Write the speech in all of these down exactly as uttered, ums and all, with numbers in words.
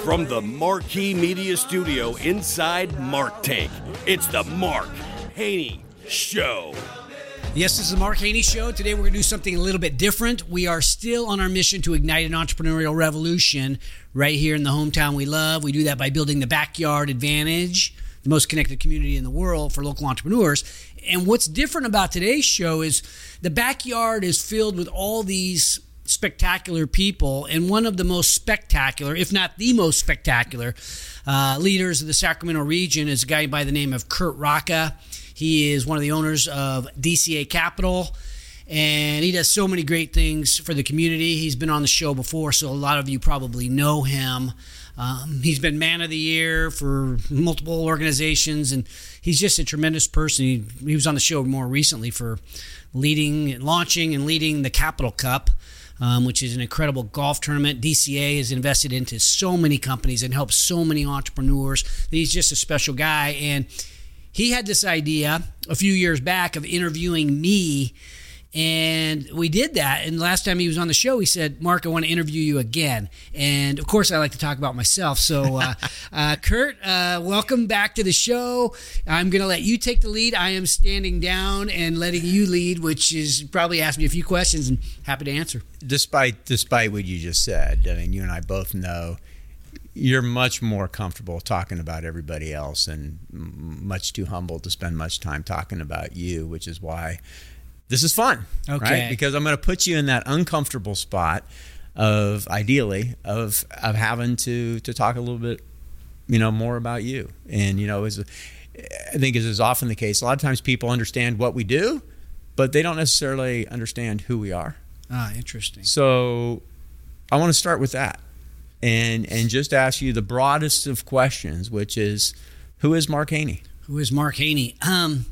From the Marquee Media Studio inside Mark Tank, it's the Mark Haney Show. Yes, this is the Mark Haney Show. Today we're going to do something a little bit different. We are still on our mission to ignite an entrepreneurial revolution right here in the hometown we love. We do that by building the Backyard Advantage, the most connected community in the world for local entrepreneurs. And what's different about today's show is the backyard is filled with all these spectacular people, and one of the most spectacular, if not the most spectacular, uh, leaders of the Sacramento region is a guy by the name of Kurt Rocca. He is one of the owners of D C A Capital, and he does so many great things for the community. He's been on the show before, so a lot of you probably know him. Um, he's been Man of the Year for multiple organizations, and he's just a tremendous person. He, he was on the show more recently for leading, launching, and leading the Capital Cup, Um, which is an incredible golf tournament. D C A has invested into so many companies and helped so many entrepreneurs. He's just a special guy. And he had this idea a few years back of interviewing me, and we did that. And last time he was on the show, he said, Mark, I want to interview you again. And, of course, I like to talk about myself. So, uh, uh, Kurt, uh, welcome back to the show. I'm going to let you take the lead. I am standing down and letting you lead, which is probably ask me a few questions, and happy to answer. Despite despite what you just said, I mean, you and I both know you're much more comfortable talking about everybody else and much too humble to spend much time talking about you, which is why this is fun, okay. Right? Because I'm going to put you in that uncomfortable spot of, ideally, of of having to to talk a little bit, you know, more about you. And, you know, as I think as is often the case, a lot of times people understand what we do, but they don't necessarily understand who we are. Ah, interesting. So I want to start with that and and just ask you the broadest of questions, which is, who is Mark Haney? Who is Mark Haney? Um,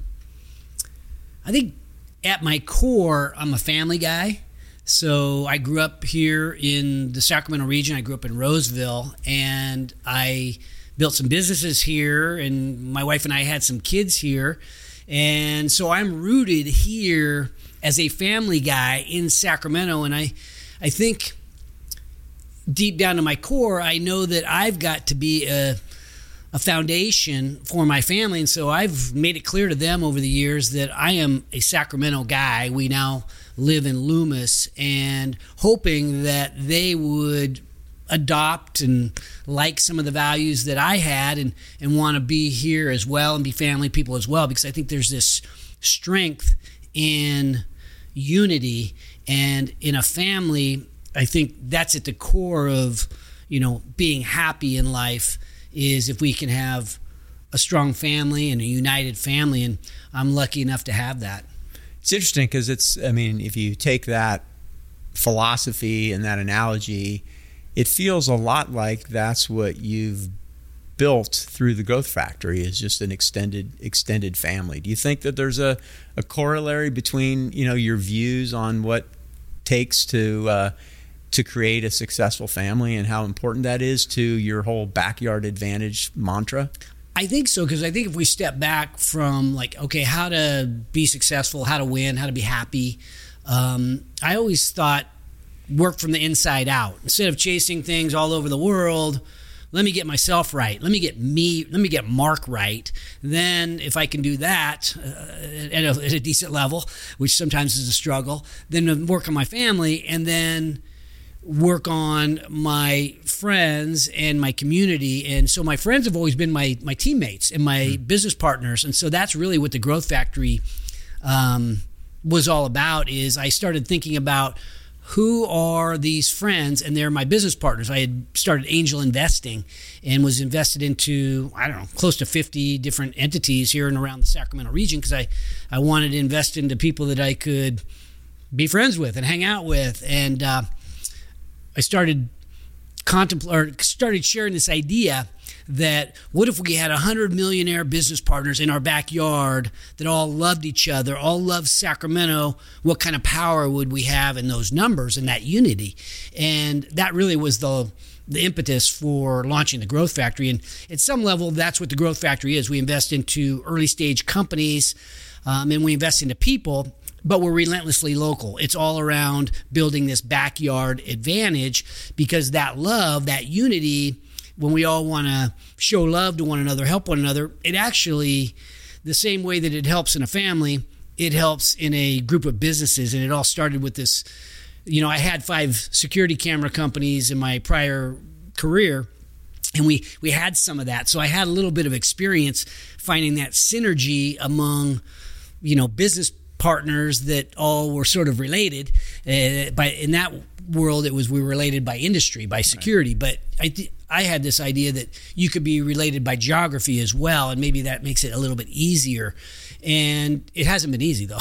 I think at my core, I'm a family guy. So I grew up here in the Sacramento region. I grew up in Roseville, and I built some businesses here, and my wife and I had some kids here. And so I'm rooted here as a family guy in Sacramento. And I, I think deep down to my core, I know that I've got to be a a foundation for my family. And so I've made it clear to them over the years that I am a Sacramento guy. We now live in Loomis, and hoping that they would adopt and like some of the values that I had and, and want to be here as well and be family people as well, because I think there's this strength in unity, and in a family, I think that's at the core of, you know, being happy in life, is if we can have a strong family and a united family, and I'm lucky enough to have that. It's interesting because it's, I mean, if you take that philosophy and that analogy, it feels a lot like that's what you've built through the Growth Factory, is just an extended extended family. Do you think that there's a, a corollary between, you know, your views on what takes to uh, to create a successful family and how important that is to your whole Backyard Advantage mantra? I think so, because I think if we step back from like, okay, how to be successful, how to win, how to be happy, um, I always thought work from the inside out. Instead of chasing things all over the world, let me get myself right. Let me get me, let me get Mark right. Then if I can do that uh, at, a, at a decent level, which sometimes is a struggle, then work on my family, and then work on my friends and my community. And so my friends have always been my my teammates and my mm-hmm. business partners. And so that's really what the Growth Factory um, was all about, is I started thinking about who are these friends, and they're my business partners. I had started angel investing and was invested into, I don't know, close to fifty different entities here and around the Sacramento region, because I, I wanted to invest into people that I could be friends with and hang out with. And uh, I started contempl- or started sharing this idea that what if we had one hundred millionaire business partners in our backyard that all loved each other, all loved Sacramento? What kind of power would we have in those numbers and that unity? And that really was the the impetus for launching the Growth Factory. And at some level, that's what the Growth Factory is. We invest into early stage companies, um, and we invest into people, but we're relentlessly local. It's all around building this backyard advantage, because that love, that unity when we all want to show love to one another, help one another, it actually, the same way that it helps in a family, it helps in a group of businesses. And it all started with this, you know, I had five security camera companies in my prior career, and we, we had some of that. So I had a little bit of experience finding that synergy among, you know, business partners that all were sort of related. Uh, by in that world, it was we were related by industry, by security. Right. But I th- I had this idea that you could be related by geography as well, and maybe that makes it a little bit easier. And it hasn't been easy, though.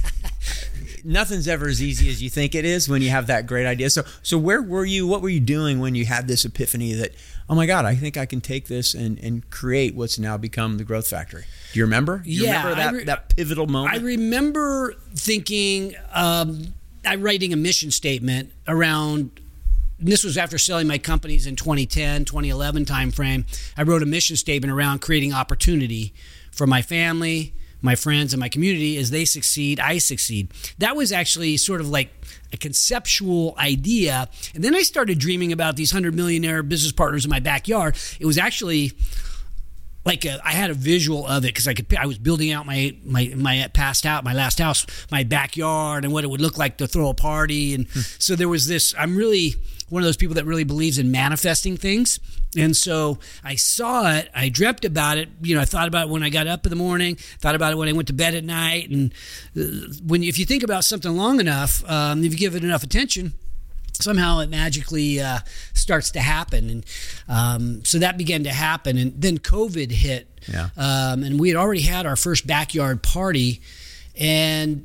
Nothing's ever as easy as you think it is when you have that great idea. So, so where were you? What were you doing when you had this epiphany that, oh my God, I think I can take this and, and create what's now become the Growth Factory? Do you remember? Do you yeah, remember that, re- that pivotal moment? I remember thinking, um, I writing a mission statement around. And this was after selling my companies in twenty ten, twenty eleven timeframe. I wrote a mission statement around creating opportunity for my family, my friends, and my community. As they succeed, I succeed. That was actually sort of like a conceptual idea. And then I started dreaming about these hundred millionaire business partners in my backyard. It was actually like a, I had a visual of it because I could. I was building out my my my past out my last house, my backyard, and what it would look like to throw a party. And hmm. so there was this. I'm really one of those people that really believes in manifesting things. And so I saw it, I dreamt about it, you know, I thought about it when I got up in the morning, thought about it when I went to bed at night. And when if you think about something long enough, um, if you give it enough attention, somehow it magically uh, starts to happen. And um, so that began to happen. And then COVID hit. Yeah. Um, and we had already had our first backyard party. And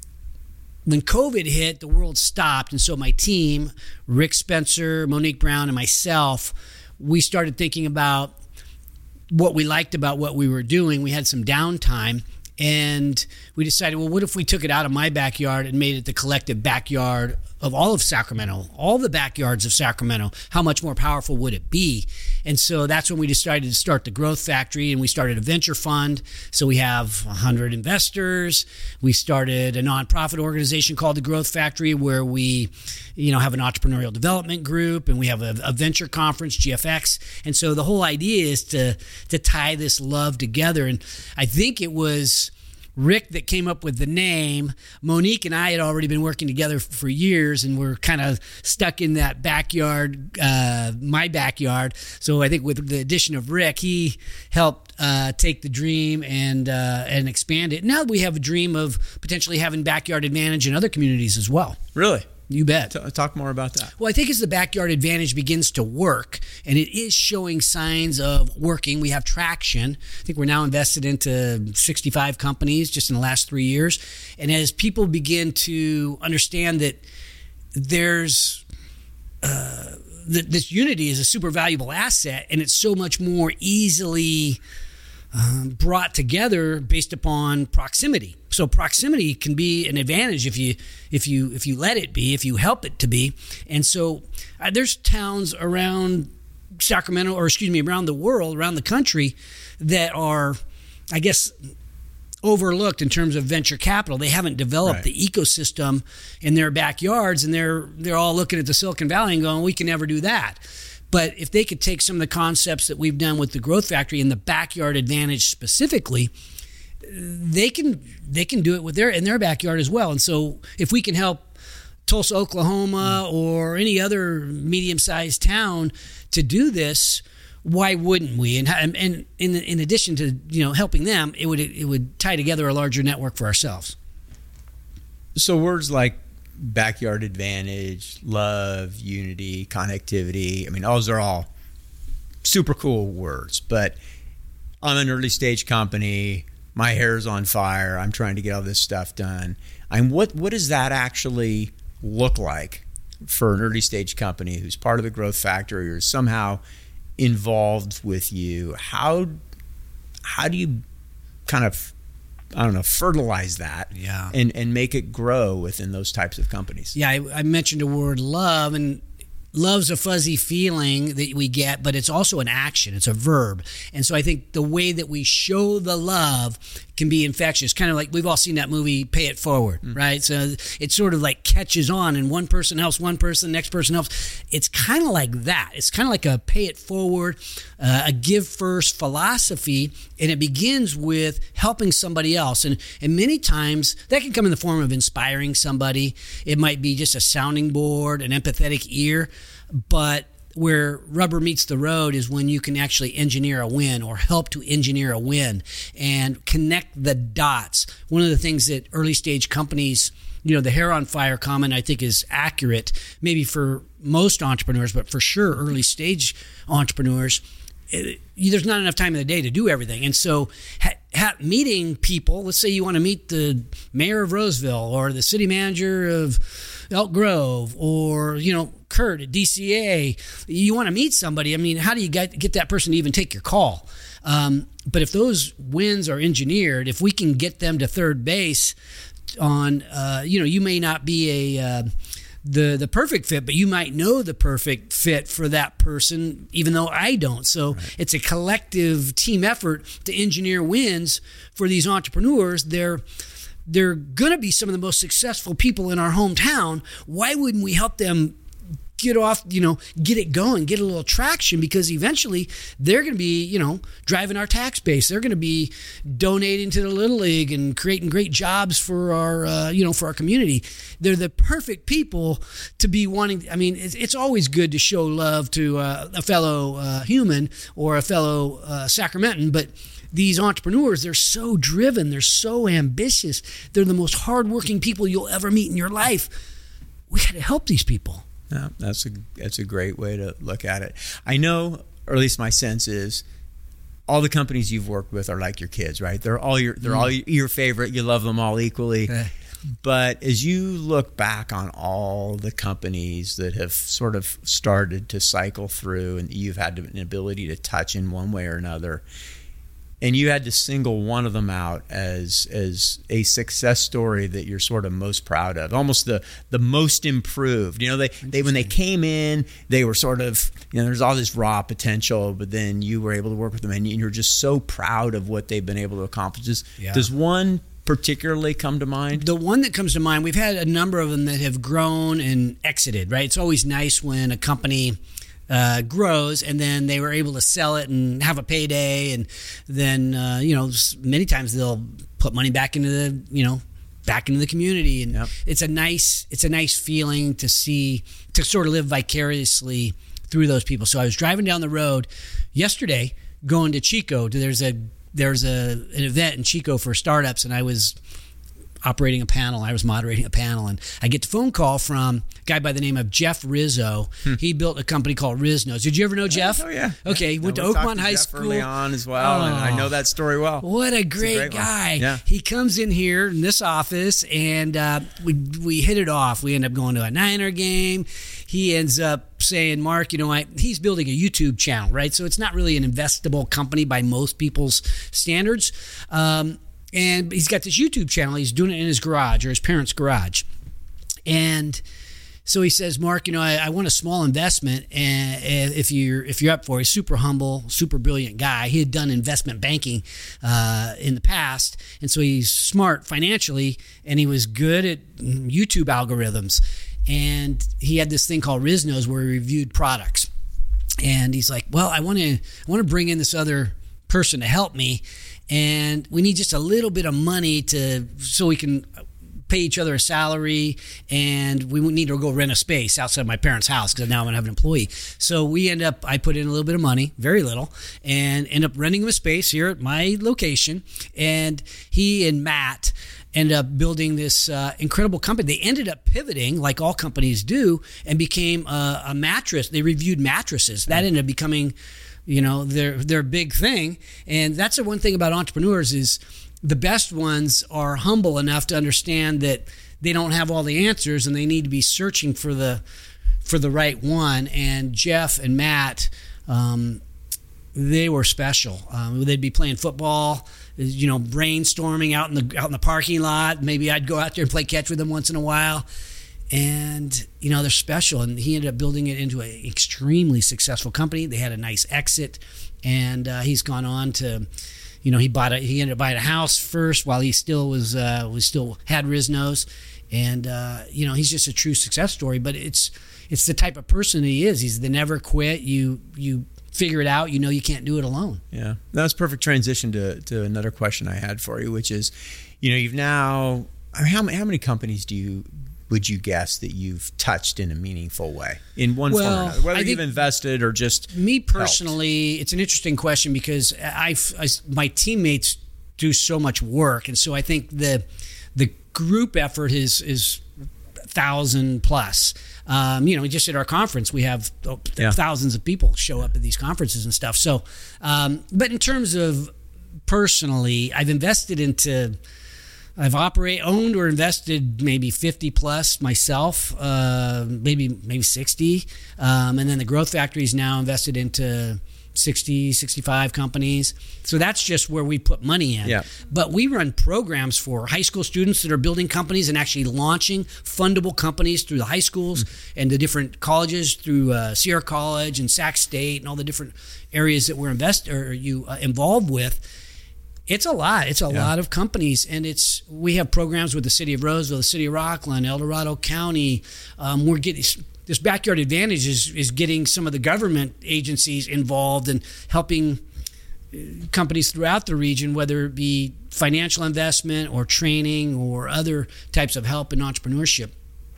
when COVID hit, the world stopped. And so my team, Rick Spencer, Monique Brown, and myself, we started thinking about what we liked about what we were doing. We had some downtime, and we decided, well, what if we took it out of my backyard and made it the collective backyard of all of Sacramento, all the backyards of Sacramento? How much more powerful would it be? And so that's when we decided to start the Growth Factory, and we started a venture fund. So we have one hundred investors. We started a nonprofit organization called the Growth Factory, where we, you know, have an entrepreneurial development group, and we have a, a venture conference, G F X. And so the whole idea is to to tie this love together. And I think it was Rick that came up with the name. Monique and I had already been working together for years, and we're kind of stuck in that backyard, uh, my backyard. So I think with the addition of Rick, he helped uh, take the dream and uh, and expand it. Now we have a dream of potentially having Backyard Advantage in other communities as well. Really? You bet. T- talk more about that. Well, I think as the Backyard Advantage begins to work, and it is showing signs of working, we have traction. I think we're now invested into sixty-five companies just in the last three years. And as people begin to understand that there's uh, that this unity is a super valuable asset, and it's so much more easily um, brought together based upon proximity. So proximity can be an advantage if you if you if you let it be, if you help it to be. And so uh, there's towns around Sacramento, or excuse me, around the world, around the country, that are, I guess, overlooked in terms of venture capital. They haven't developed Right. the ecosystem in their backyards, and they're they're all looking at the Silicon Valley and going, we can never do that. But if they could take some of the concepts that we've done with the Growth Factory and the Backyard Advantage specifically, they can they can do it with their in their backyard as well. And so if we can help Tulsa, Oklahoma, or any other medium-sized town to do this, why wouldn't we? And and in in addition to, you know, helping them, it would it would tie together a larger network for ourselves. So words like Backyard Advantage, love, unity, connectivity, I mean, those are all super cool words. But I'm an early stage company. My hair's on fire. I'm trying to get all this stuff done. And what what does that actually look like for an early stage company who's part of the Growth Factory or somehow involved with you? How how do you kind of, I don't know, fertilize that Yeah. and, and make it grow within those types of companies? Yeah, I, I mentioned the word love, and love's a fuzzy feeling that we get, but it's also an action. It's a verb. And so I think the way that we show the love can be infectious. Kind of like we've all seen that movie, Pay It Forward, mm. right? So it sort of like catches on, and one person helps one person, next person helps. It's kind of like that. It's kind of like a pay it forward, uh, a give first philosophy, and it begins with helping somebody else. And, and many times that can come in the form of inspiring somebody. It might be just a sounding board, an empathetic ear, but where rubber meets the road is when you can actually engineer a win or help to engineer a win and connect the dots. One of the things that early stage companies, you know, the hair on fire comment I think is accurate, maybe for most entrepreneurs, but for sure early stage entrepreneurs, it, there's not enough time in the day to do everything. And so ha, ha, meeting people, let's say you want to meet the mayor of Roseville or the city manager of Elk Grove or, you know, Kurt at D C A, you want to meet somebody. I mean, how do you get, get that person to even take your call? Um, but if those wins are engineered, if we can get them to third base on, uh, you know, you may not be a uh, the the perfect fit, but you might know the perfect fit for that person, even though I don't. So right. It's a collective team effort to engineer wins for these entrepreneurs. They're they're going to be some of the most successful people in our hometown. Why wouldn't we help them get off, you know, get it going, get a little traction, because eventually they're going to be, you know, driving our tax base. They're going to be donating to the Little League and creating great jobs for our, uh, you know, for our community. They're the perfect people to be wanting. I mean, it's, it's always good to show love to uh, a fellow uh, human or a fellow uh, Sacramentan, but these entrepreneurs, they're so driven. They're so ambitious. They're the most hardworking people you'll ever meet in your life. We got to help these people. Yeah, that's a that's a great way to look at it. I know, or at least my sense is, all the companies you've worked with are like your kids, right? They're all your they're mm. all your favorite. You love them all equally. Okay. But as you look back on all the companies that have sort of started to cycle through, and you've had an ability to touch in one way or another, and you had to single one of them out as as a success story that you're sort of most proud of, almost the the most improved. You know, they, they when they came in, they were sort of, you know, there's all this raw potential, but then you were able to work with them, and you're just so proud of what they've been able to accomplish. Does, yeah. does one particularly come to mind? The one that comes to mind, we've had a number of them that have grown and exited, right? It's always nice when a company Uh, grows and then they were able to sell it and have a payday, and then uh, you know, many times they'll put money back into the, you know, back into the community, and yep. it's a nice it's a nice feeling to see, to sort of live vicariously through those people. So I was driving down the road yesterday going to Chico. There's a there's a an event in Chico for startups, and I was operating a panel. I was moderating a panel, and I get the phone call from a guy by the name of Jeff Rizzo. Hmm. He built a company called Riznos. Did you ever know Jeff? Oh, yeah. Okay, he went yeah, to Oakmont to High Jeff School. Early on as well, oh, and I know that story well. What a great, a great guy. Yeah. He comes in here in this office, and uh, we we hit it off. We end up going to a Niner game. He ends up saying, Mark, you know, I, he's building a YouTube channel, right? So it's not really an investable company by most people's standards. Um And he's got this YouTube channel. He's doing it in his garage or his parents' garage. And so he says, Mark, you know, I, I want a small investment, and, and if you're if you're up for it. He's super humble, super brilliant guy. He had done investment banking uh, in the past, and so he's smart financially, and he was good at YouTube algorithms. And he had this thing called Riznos where he reviewed products. And he's like, well, I want to I want to bring in this other person to help me, and we need just a little bit of money to so we can pay each other a salary, and we need to go rent a space outside of my parents' house because now I'm going to have an employee. So we end up, I put in a little bit of money, very little, and end up renting him a space here at my location, and he and Matt ended up building this uh, incredible company. They ended up pivoting, like all companies do, and became a, a mattress. They reviewed mattresses. That ended up becoming, you know, their their big thing. And that's the one thing about entrepreneurs is the best ones are humble enough to understand that they don't have all the answers and they need to be searching for the for the right one. And Jeff and Matt, um, they were special. Um, they'd be playing football, you know, brainstorming out in the out in the parking lot. Maybe I'd go out there and play catch with them once in a while. and you know they're special. And he ended up building it into an extremely successful company. They had a nice exit, and uh, he's gone on to, you know, he bought a he ended up buying a house first while he still was uh, was still had Riznos, and uh, you know he's just a true success story. But it's it's the type of person he is. He's the never quit. You you figure it out. You know you can't do it alone. Yeah, that's a perfect transition to to another question I had for you, which is, you know, you've now I mean, how many how many companies do you would you guess that you've touched in a meaningful way in one well, form or another, whether I you've invested or just me personally helped? It's an interesting question because I've, I my teammates do so much work, and so I think the the group effort is is thousand plus. Um, you know, just at our conference, we have oh, yeah. thousands of people show up at these conferences and stuff. So, um, but in terms of personally, I've invested into. I've operate, owned or invested maybe fifty plus myself, uh, maybe maybe sixty. Um, and then the Growth Factory is now invested into sixty, sixty-five companies. So that's just where we put money in. Yeah. But we run programs for high school students that are building companies and actually launching fundable companies through the high schools mm. and the different colleges through uh, Sierra College and Sac State and all the different areas that we're invest or you uh, involved with. It's a lot. It's a yeah. lot of companies, and it's we have programs with the city of Roseville, the city of Rockland, El Dorado County. Um, we're getting this Backyard Advantage is, is getting some of the government agencies involved and helping companies throughout the region, whether it be financial investment or training or other types of help in entrepreneurship.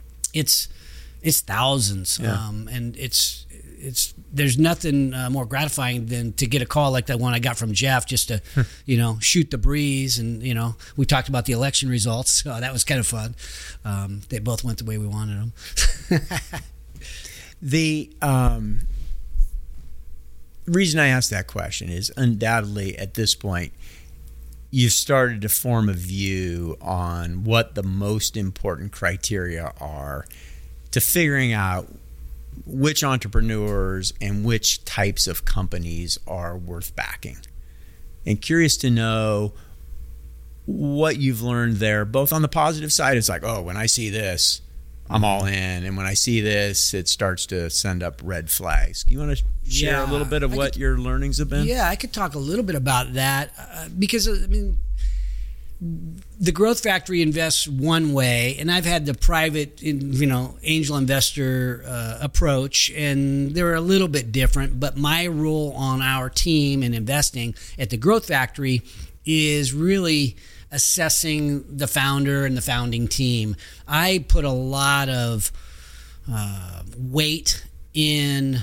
It's it's thousands, yeah. um, and it's. It's there's nothing uh, more gratifying than to get a call like that one I got from Jeff just to, you know, shoot the breeze. And, you know, we talked about the election results. So that was kind of fun. Um, they both went the way we wanted them. the um, reason I asked that question is undoubtedly at this point, you've started to form a view on what the most important criteria are to figuring out which entrepreneurs and which types of companies are worth backing. And curious to know what you've learned there, both on the positive side, it's like, oh, when I see this, I'm all in. And when I see this, it starts to send up red flags. You want to share yeah, a little bit of I what could, your learnings have been? Yeah, I could talk a little bit about that uh, because, I mean, the Growth Factory invests one way, and I've had the private, you know, angel investor uh, approach, and they're a little bit different. But my role on our team in investing at the Growth Factory is really assessing the founder and the founding team. I put a lot of uh, weight in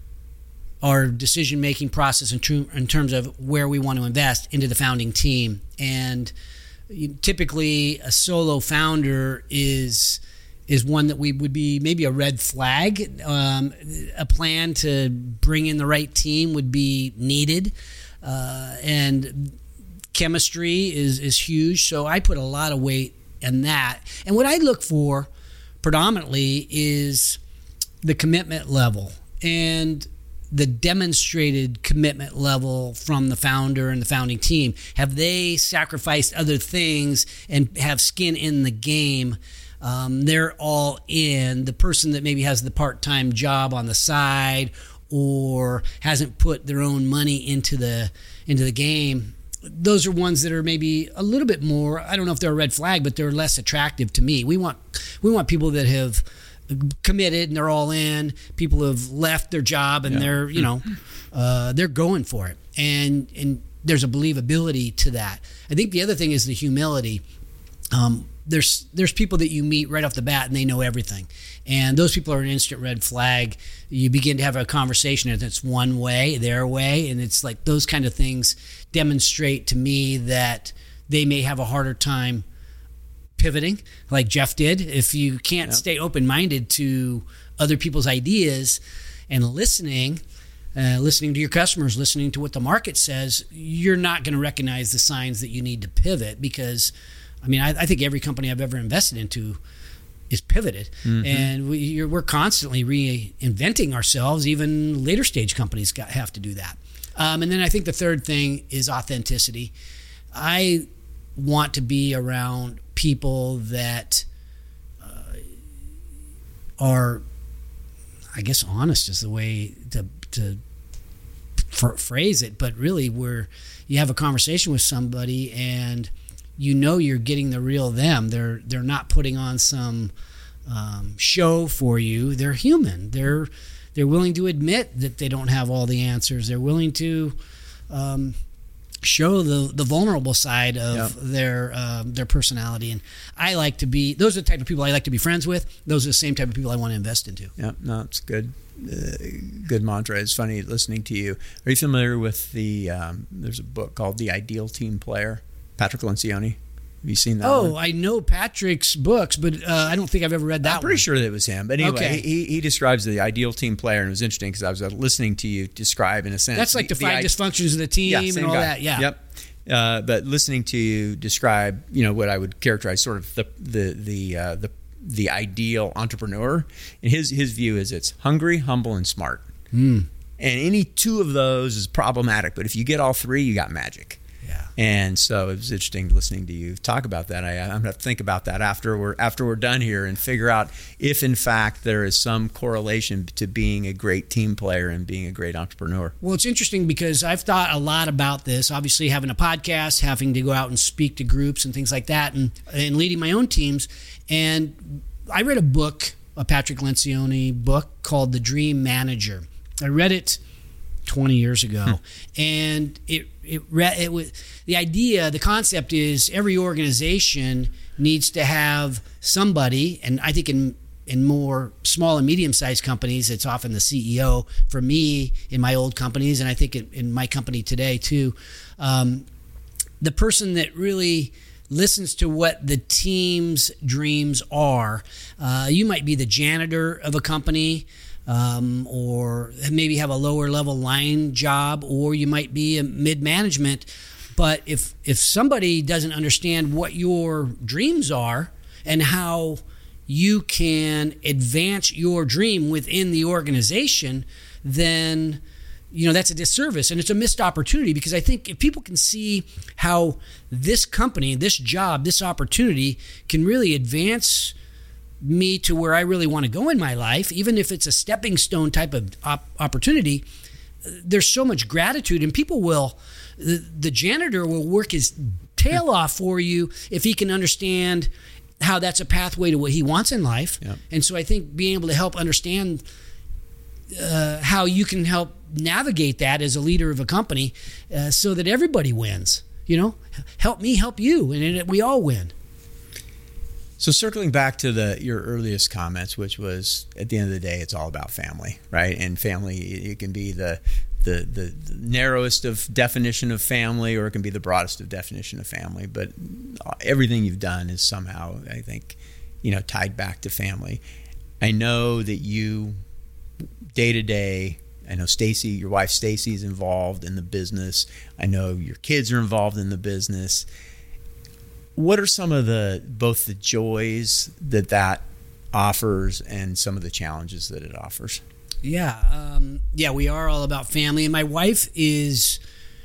our decision-making process in, tr- in terms of where we want to invest into the founding team. And typically a solo founder is is one that we would be maybe a red flag. Um, a plan to bring in the right team would be needed. Uh, and chemistry is, is huge. So I put a lot of weight in that. And what I look for predominantly is the commitment level and the demonstrated commitment level from the founder and the founding team. Have they sacrificed other things and have skin in the game? Um, they're all in. The person that maybe has the part-time job on the side or hasn't put their own money into the into the game, those are ones that are maybe a little bit more, I don't know if they're a red flag, but they're less attractive to me. We want we want people that have committed and they're all in. People have left their job and yeah. they're, you know, uh, they're going for it. And and there's a believability to that. I think the other thing is the humility. Um, there's there's people that you meet right off the bat and they know everything. And those people are an instant red flag. You begin to have a conversation and it's one way, their way. And it's like those kind of things demonstrate to me that they may have a harder time pivoting like Jeff did. If you can't yep. stay open-minded to other people's ideas and listening, uh, listening to your customers, listening to what the market says, you're not going to recognize the signs that you need to pivot because, I mean, I, I think every company I've ever invested into is pivoted. Mm-hmm. And we, you're, we're constantly reinventing ourselves. Even later stage companies got, have to do that. Um, and then I think the third thing is authenticity. I want to be around people that uh, are, I guess, honest is the way to to f- phrase it. But really, where you have a conversation with somebody and you know you're getting the real them. They're they're not putting on some um, show for you. They're human. They're they're willing to admit that they don't have all the answers. They're willing to um, show the the vulnerable side of yep. their uh, their personality. And I like to be. Those are the type of people I like to be friends with. Those are the same type of people I want to invest into. Yeah, no, it's good. Uh, good mantra. It's funny listening to you. Are you familiar with the? Um, there's a book called The Ideal Team Player. Patrick Lencioni. Have you seen that? Oh, one? I know Patrick's books, but uh, I don't think I've ever read that I'm pretty one. sure that it was him. But anyway, Okay. he, he describes the ideal team player, and it was interesting because I was listening to you describe, in a sense. That's like the, five I- dysfunctions of the team yeah, and same all guy. that. Yeah. Yep. Uh, but listening to you describe, you know, what I would characterize sort of the the the uh, the the ideal entrepreneur, and his his view is it's hungry, humble, and smart. Mm. And any two of those is problematic, but if you get all three, you got magic. Yeah. And so it was interesting listening to you talk about that. I, I'm going to have to think about that after we're after we're done here and figure out if, in fact, there is some correlation to being a great team player and being a great entrepreneur. Well, it's interesting because I've thought a lot about this. Obviously, having a podcast, having to go out and speak to groups and things like that, and and leading my own teams. And I read a book, a Patrick Lencioni book called The Dream Manager. I read it twenty years ago, and it it re- it was the idea, the concept is every organization needs to have somebody, and I think in in more small and medium sized companies, it's often the C E O. For me, in my old companies, and I think in, in my company today too, um, the person that really listens to what the team's dreams are. Uh, you might be the janitor of a company. Um, or maybe have a lower level line job, or you might be a mid-management. But if if somebody doesn't understand what your dreams are and how you can advance your dream within the organization, then you know that's a disservice, and it's a missed opportunity. Because I think if people can see how this company, this job, this opportunity can really advance me to where I really want to go in my life, even if it's a stepping stone type of op- opportunity, there's so much gratitude, and people will, the, the janitor will work his tail off for you if he can understand how that's a pathway to what he wants in life. Yep. And so I think being able to help understand uh, how you can help navigate that as a leader of a company uh, so that everybody wins, you know, help me, help you, and it, we all win. So circling back to the your earliest comments, which was at the end of the day, it's all about family, right? And family, it can be the the the, the narrowest of definition of family, or it can be the broadest of definition of family. But everything you've done is somehow, I think, you know, tied back to family. I know that you, day to day, I know Stacy, your wife Stacy, is involved in the business. I know your kids are involved in the business. What are some of the, both the joys that that offers and some of the challenges that it offers? Yeah. Um, yeah, we are all about family. And my wife is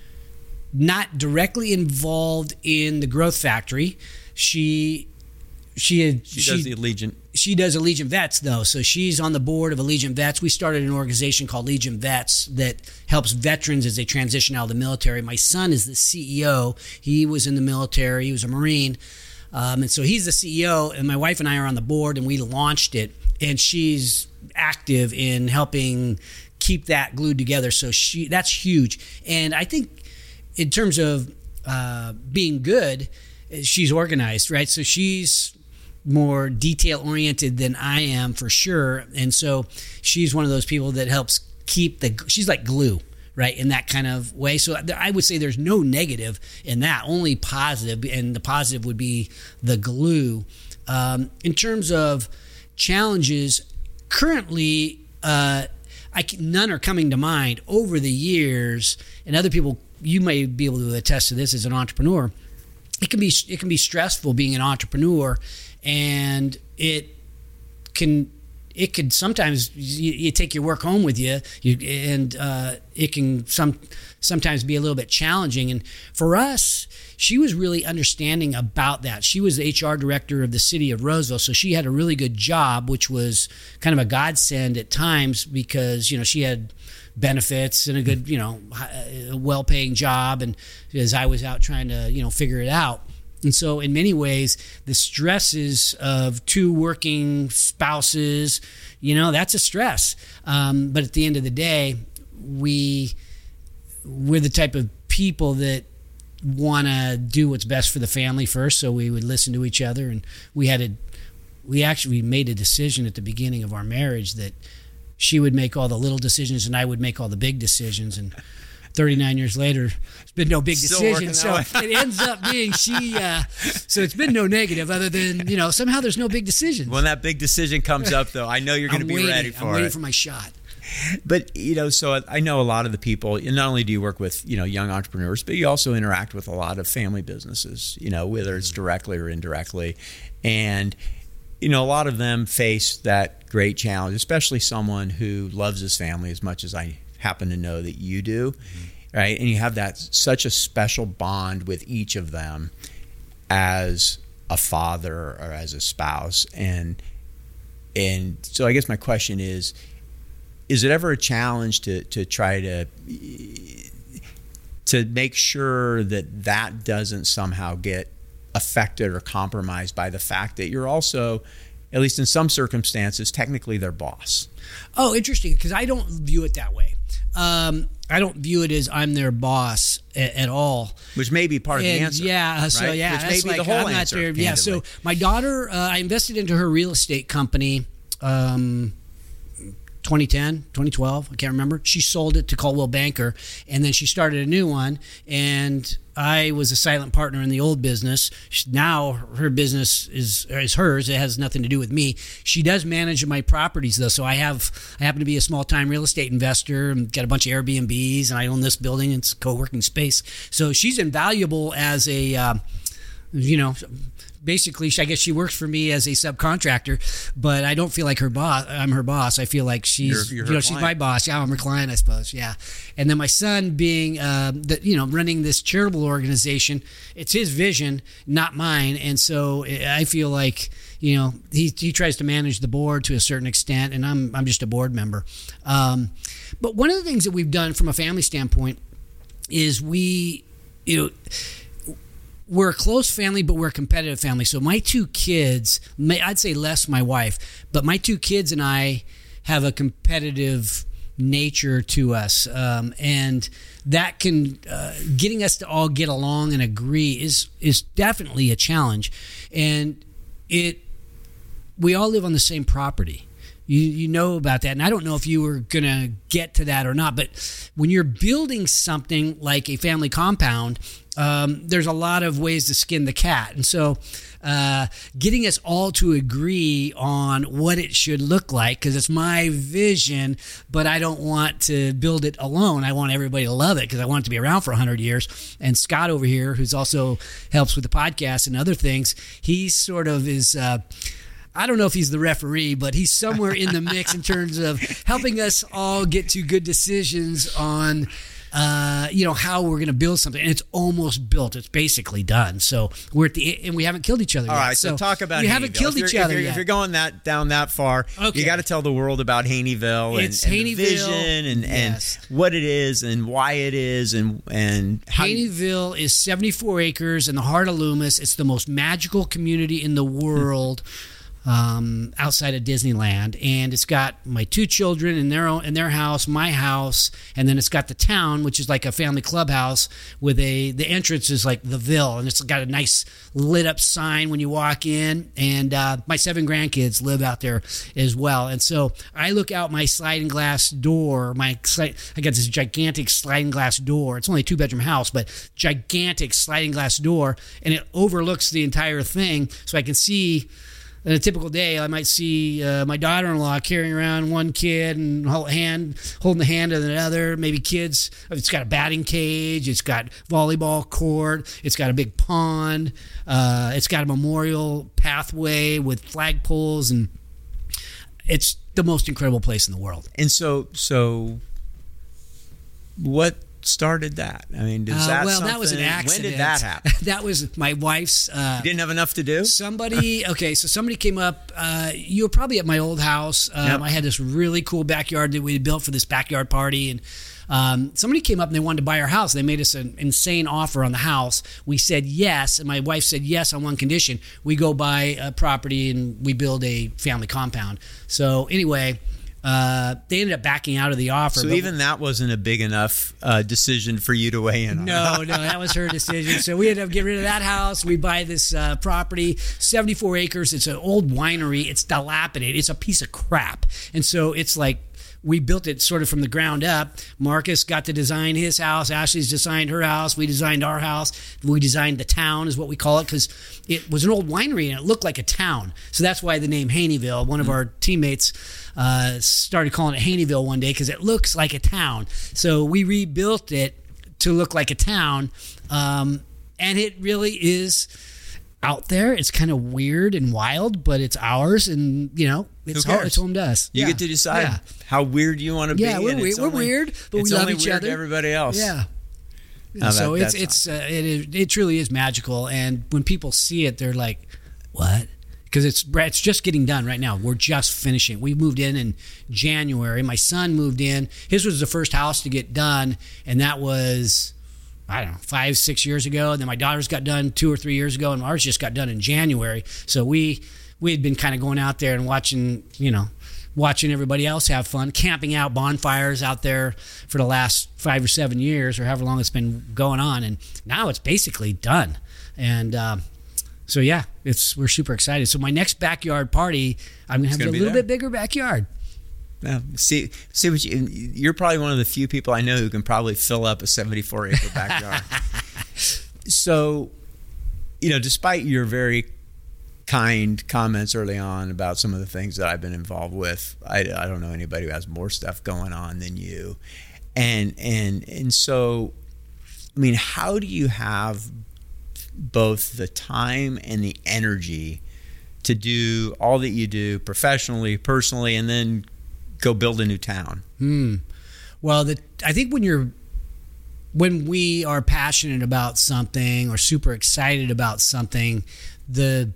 not directly involved in the Growth Factory. She, she, had, She does the Allegiant. She does Allegiant Vets, though. So she's on the board of Allegiant Vets. We started an organization called Allegiant Vets that helps veterans as they transition out of the military. My son is the C E O. He was in the military. He was a Marine. Um, and so he's the C E O, and my wife and I are on the board, and we launched it. And she's active in helping keep that glued together. So she that's huge. And I think in terms of uh, being good, she's organized, right? So she's more detail oriented than I am for sure, and so she's one of those people that helps keep the she's like glue, right, in that kind of way. So I would say there's no negative in that, only positive, and the positive would be the glue. Um, in terms of challenges, currently uh, I can, none are coming to mind. Over the years, and other people, you may be able to attest to this as an entrepreneur, it can be it can be stressful being an entrepreneur. And it can it could sometimes you, you take your work home with you, you and uh, it can some sometimes be a little bit challenging. And for us, she was really understanding about that. She was the H R director of the city of Roseville, so she had a really good job, which was kind of a godsend at times because, you know, she had benefits and a good, you know, well-paying job, and as I was out trying to, you know, figure it out. And so in many ways, the stresses of two working spouses, you know, that's a stress. Um, but at the end of the day, we, we're the type of people that want to do what's best for the family first. So we would listen to each other. And we had a, we actually made a decision at the beginning of our marriage that she would make all the little decisions and I would make all the big decisions. And thirty-nine years later, it's been no big decision. So it ends up being she, uh, so it's been no negative other than, you know, somehow there's no big decisions. When that big decision comes up, though, I know you're going to be waiting. ready for I'm it. waiting for my shot. But, you know, so I know a lot of the people, and not only do you work with, you know, young entrepreneurs, but you also interact with a lot of family businesses, you know, whether it's directly or indirectly. And, you know, a lot of them face that great challenge, especially someone who loves his family as much as I happen to know that you do, mm-hmm. right? And you have that such a special bond with each of them as a father or as a spouse. And and so I guess my question is, is it ever a challenge to to try to to make sure that that doesn't somehow get affected or compromised by the fact that you're also, at least in some circumstances, technically their boss? Oh, interesting, because I don't view it that way. Um, I don't view it as I'm their boss at, at all. Which may be part of and, the answer. Yeah, so right? yeah, Which that's may be like, the whole I'm answer. Not their, yeah, so my daughter, uh, I invested into her real estate company um, twenty ten, twenty twelve, I can't remember. She sold it to Coldwell Banker, and then she started a new one, and I was a silent partner in the old business. Now her business is is hers. It has nothing to do with me. She does manage my properties, though. So I have I happen to be a small time real estate investor and got a bunch of Airbnbs, and I own this building. It's a co-working space. So she's invaluable as a, uh, you know, basically, I guess she works for me as a subcontractor, but I don't feel like her boss. I'm her boss. I feel like she's, you're, you're you know, she's my boss. Yeah, I'm her client, I suppose. Yeah. And then my son being, uh, the, you know, running this charitable organization, it's his vision, not mine. And so I feel like, you know, he he tries to manage the board to a certain extent, and I'm I'm just a board member. Um, but one of the things that we've done from a family standpoint is we, you know, we're a close family, but we're a competitive family. So my two kids, I'd say less my wife, but my two kids and I have a competitive nature to us. Um, and that can, uh, getting us to all get along and agree is is definitely a challenge. And it, we all live on the same property. You you know about that, and I don't know if you were going to get to that or not, but when you're building something like a family compound, um, there's a lot of ways to skin the cat. And so uh, getting us all to agree on what it should look like, because it's my vision, but I don't want to build it alone. I want everybody to love it because I want it to be around for one hundred years. And Scott over here, who's also helps with the podcast and other things, he sort of is... Uh, I don't know if he's the referee, but he's somewhere in the mix in terms of helping us all get to good decisions on, uh, you know, how we're going to build something. And it's almost built. It's basically done. So we're at the, and we haven't killed each other all yet. All right, so, so talk about We Haneyville. haven't killed if each other if yet. If you're going that down that far, okay. you got to tell the world about Haneyville and, it's and Haneyville, the vision and, yes. and what it is and why it is and, and how Haneyville is seventy-four acres in the heart of Loomis. It's the most magical community in the world. Um, outside of Disneyland, and it's got my two children in their own in their house, my house, and then it's got the town, which is like a family clubhouse with a the entrance is like the Ville, and it's got a nice lit up sign when you walk in. And uh, my seven grandkids live out there as well, and so I look out my sliding glass door. My I got this gigantic sliding glass door. It's only a two bedroom house, but gigantic sliding glass door, and it overlooks the entire thing, so I can see. In a typical day, I might see uh, my daughter-in-law carrying around one kid and hold hand, holding the hand of another, maybe kids. It's got a batting cage. It's got volleyball court. It's got a big pond. Uh, it's got a memorial pathway with flagpoles. And it's the most incredible place in the world. And so, so what started that? I mean, does Uh, that well, that was an something- accident. When did that happen? That was my wife's. Uh, You didn't have enough to do? Somebody, okay, so somebody came up. Uh, you were probably at my old house. Um, Yep. I had this really cool backyard that we had built for this backyard party, and um, somebody came up and they wanted to buy our house. They made us an insane offer on the house. We said yes, and my wife said yes on one condition: we go buy a property and we build a family compound. So anyway. Uh, they ended up backing out of the offer. So but even that wasn't a big enough uh, decision for you to weigh in on. No, no, that was her decision. So we ended up getting rid of that house. We buy this uh, property, seventy-four acres. It's an old winery. It's dilapidated. It's a piece of crap. And so it's like we built it sort of from the ground up. Marcus got to design his house. Ashley's designed her house. We designed our house. We designed the town is what we call it because it was an old winery and it looked like a town. So that's why the name Haneyville. One of our teammates uh, started calling it Haneyville one day because it looks like a town. So we rebuilt it to look like a town. Um, and it really is out there. It's kind of weird and wild, but it's ours, and you know, it's Who home, cares? it's home to us. You yeah. get to decide Yeah, how weird you want to yeah be. we're, and weird, it's we're only, weird, but we it's love only each weird other. to everybody else. Yeah. Now so that- it's that's it's uh, it is, it truly is magical, and when people see it, they're like, "What?" Because it's it's just getting done right now. We're just finishing. We moved in in January. My son moved in. His was the first house to get done, and that was, I don't know, five, six years ago. And then my daughter's got done two or three years ago, and ours just got done in January. So we we had been kind of going out there and watching, you know, watching everybody else have fun, camping out, bonfires out there for the last five or seven years or however long it's been going on. And now it's basically done. And um, so, yeah, it's we're super excited. So my next backyard party, I'm going to have gonna a be little there. bit bigger backyard. Yeah. See, see what you, you're probably one of the few people I know who can probably fill up a seventy-four acre backyard. So, you know, despite your very kind comments early on about some of the things that I've been involved with, I, I don't know anybody who has more stuff going on than you. And, and, and so, I mean, how do you have both the time and the energy to do all that you do professionally, personally, and then go build a new town? Hmm. Well, the, I think when you're when we are passionate about something or super excited about something, the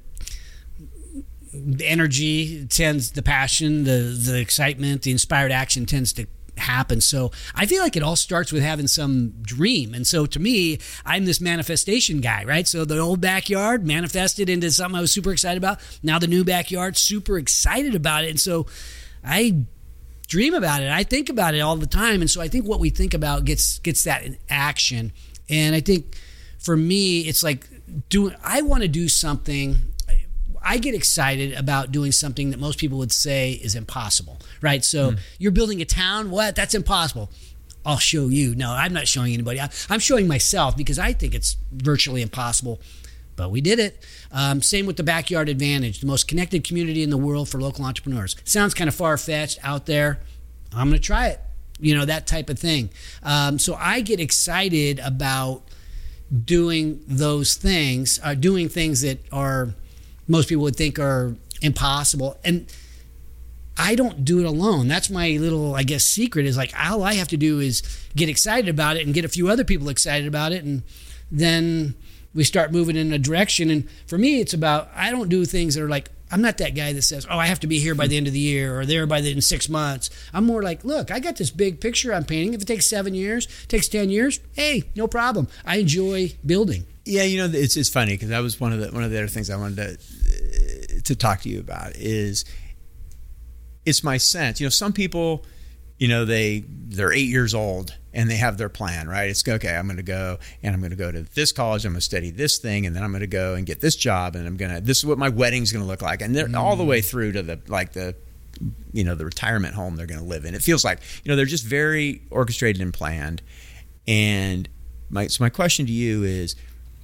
the energy tends, the passion, the the excitement, the inspired action tends to happen. So I feel like it all starts with having some dream. And so to me, I'm this manifestation guy, right? So the old backyard manifested into something I was super excited about. Now the new backyard, super excited about it. And so I dream about it. I think about it all the time. And so I think what we think about gets gets that in action. And I think for me, it's like doing, I want to do something. I get excited about doing something that most people would say is impossible, right? So mm. you're building a town. What? That's impossible. I'll show you. No, I'm not showing anybody. I'm showing myself because I think it's virtually impossible. But we did it. Um, same with the Backyard Advantage, the most connected community in the world for local entrepreneurs. Sounds kind of far-fetched out there. I'm going to try it. You know, that type of thing. Um, so I get excited about doing those things, uh, doing things that are most people would think are impossible. And I don't do it alone. That's my little, I guess, secret is like all I have to do is get excited about it and get a few other people excited about it. And then we start moving in a direction. And for me, it's about, I don't do things that are like, I'm not that guy that says, oh, I have to be here by the end of the year or there by the in six months. I'm more like, look, I got this big picture I'm painting. If it takes seven years, takes ten years, hey, no problem. I enjoy building. Yeah, you know, it's it's funny because that was one of the one of the other things I wanted to to talk to you about is it's my sense. You know, some people, you know, they they're eight years old and they have their plan, right? It's okay. I'm going to go and I'm going to go to this college. I'm going to study this thing, and then I'm going to go and get this job, and I'm going to. This is what my wedding's going to look like, and they're mm. all the way through to the like the, you know, the retirement home they're going to live in. It feels like, you know, they're just very orchestrated and planned. And my so my question to you is,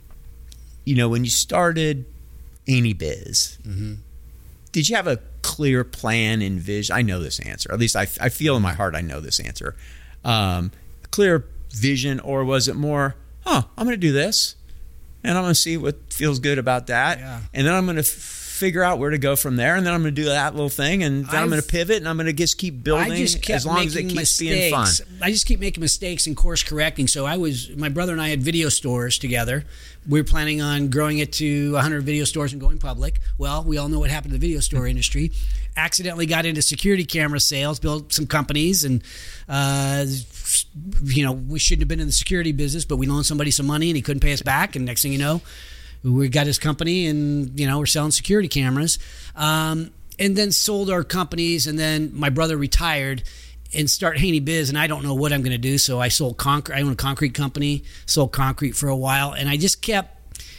you know, when you started AnyBiz, mm-hmm. did you have a clear plan and vision? I know this answer. At least I, I feel in my heart I know this answer. Um, clear vision, or was it more, oh, I'm going to do this, and I'm going to see what feels good about that, yeah. and then I'm going to f- figure out where to go from there, and then I'm going to do that little thing, and then I've, I'm going to pivot, and I'm going to just keep building I just kept as long as it keeps mistakes. being fun. I just keep making mistakes and course correcting. So I was, my brother and I had video stores together. We were planning on growing it to one hundred video stores and going public. Well, we all know what happened to the video store industry. Accidentally got into security camera sales, built some companies, and uh, you know, we shouldn't have been in the security business, but we loaned somebody some money and he couldn't pay us back, and next thing you know, we got his company, and you know, we're selling security cameras, um, and then sold our companies, and then my brother retired and start Haney Biz, and I don't know what I'm going to do. So I sold concrete. I own a concrete company, sold concrete for a while, and I just kept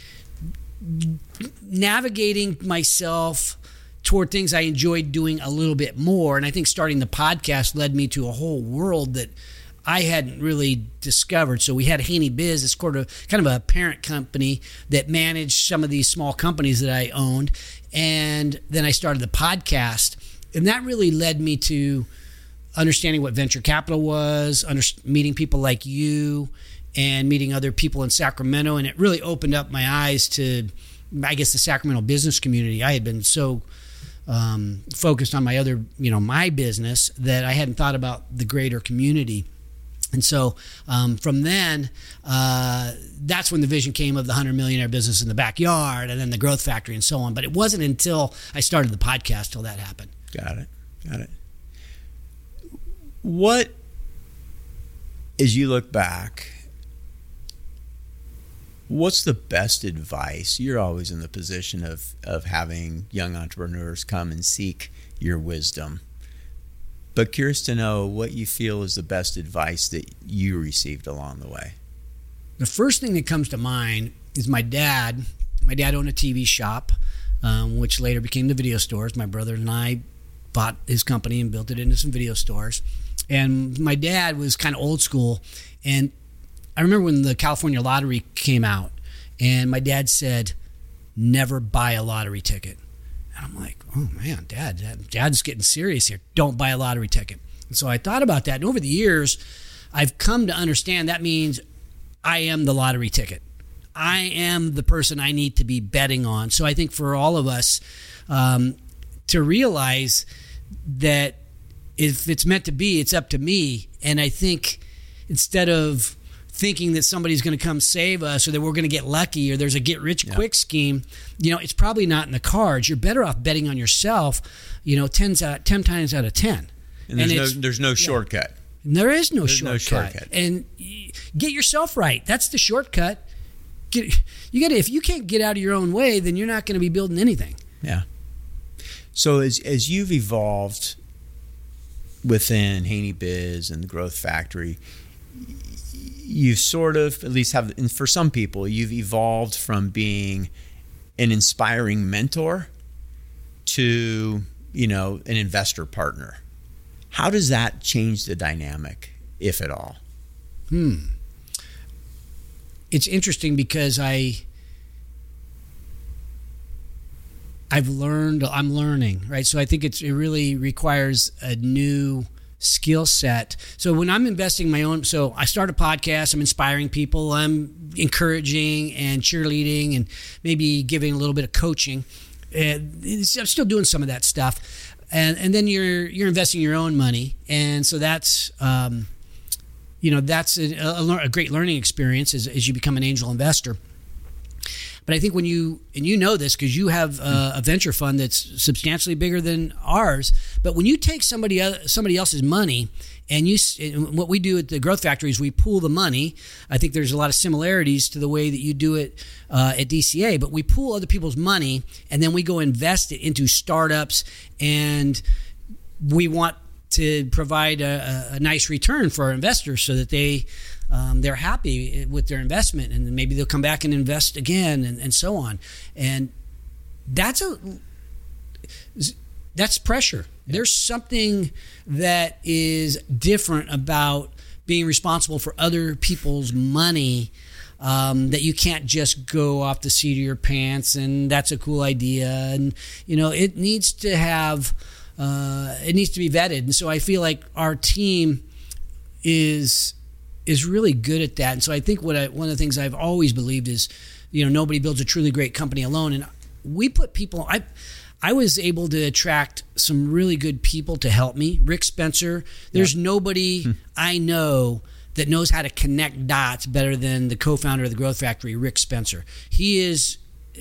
navigating myself toward things I enjoyed doing a little bit more. And I think starting the podcast led me to a whole world that I hadn't really discovered. So we had Haney Biz, it's sort of kind of a parent company that managed some of these small companies that I owned. And then I started the podcast, and that really led me to understanding what venture capital was, under, meeting people like you, and meeting other people in Sacramento. And it really opened up my eyes to, I guess, the Sacramento business community. I had been so um, focused on my other, you know, my business that I hadn't thought about the greater community. And so um, from then, uh, that's when the vision came of the one hundred millionaire business in the backyard, and then the growth factory and so on. But it wasn't until I started the podcast till that happened. Got it. Got it. What, as you look back, what's the best advice? You're always in the position of, of having young entrepreneurs come and seek your wisdom. But curious to know what you feel is the best advice that you received along the way. The first thing that comes to mind is my dad. My dad owned a T V shop, um, which later became the video stores. My brother and I bought his company and built it into some video stores. And my dad was kind of old school. And I remember when the California lottery came out, and my dad said, never buy a lottery ticket. And I'm like, oh man, dad, dad, dad's getting serious here. Don't buy a lottery ticket. And so I thought about that. And over the years, I've come to understand that means I am the lottery ticket. I am the person I need to be betting on. So I think for all of us um, to realize that if it's meant to be, it's up to me. And I think instead of thinking that somebody's going to come save us, or that we're going to get lucky, or there's a get rich quick yeah. scheme, you know, it's probably not in the cards. You're better off betting on yourself, you know, ten, out, ten times out of ten. And there's, and no, there's no yeah. shortcut. There is no, there's shortcut. no shortcut. And get yourself right. That's the shortcut. Get, you got to, if you can't get out of your own way, then you're not going to be building anything. Yeah. So as as you've evolved within Haney Biz and the Growth Factory, you've sort of, at least have, and for some people, you've evolved from being an inspiring mentor to, you know, an investor partner. How does that change the dynamic, if at all? Hmm. It's interesting because I, I've learned, I'm learning, right? So I think it's, it really requires a new skill set. So when I'm investing my own, so I start a podcast, I'm inspiring people, I'm encouraging and cheerleading and maybe giving a little bit of coaching. And I'm still doing some of that stuff. And and then you're you're investing your own money. And so that's, um, you know, that's a, a, a great learning experience as, as you become an angel investor. But I think when you, and you know this because you have a, a venture fund that's substantially bigger than ours, but when you take somebody somebody else's money and you, and what we do at the Growth Factory is we pool the money. I think there's a lot of similarities to the way that you do it uh, at D C A, but we pool other people's money and then we go invest it into startups, and we want to provide a, a nice return for our investors so that they Um, they're happy with their investment, and maybe they'll come back and invest again, and, and so on. And that's a that's pressure. Yeah. There's something that is different about being responsible for other people's money, um, that you can't just go off the seat of your pants and that's a cool idea. And you know, it needs to have uh, it needs to be vetted. And so I feel like our team is. is really good at that. And so I think what I, one of the things I've always believed is, you know, nobody builds a truly great company alone. And we put people. I I was able to attract some really good people to help me. Rick Spencer. There's yeah. nobody hmm. I know that knows how to connect dots better than the co-founder of the Growth Factory, Rick Spencer. He is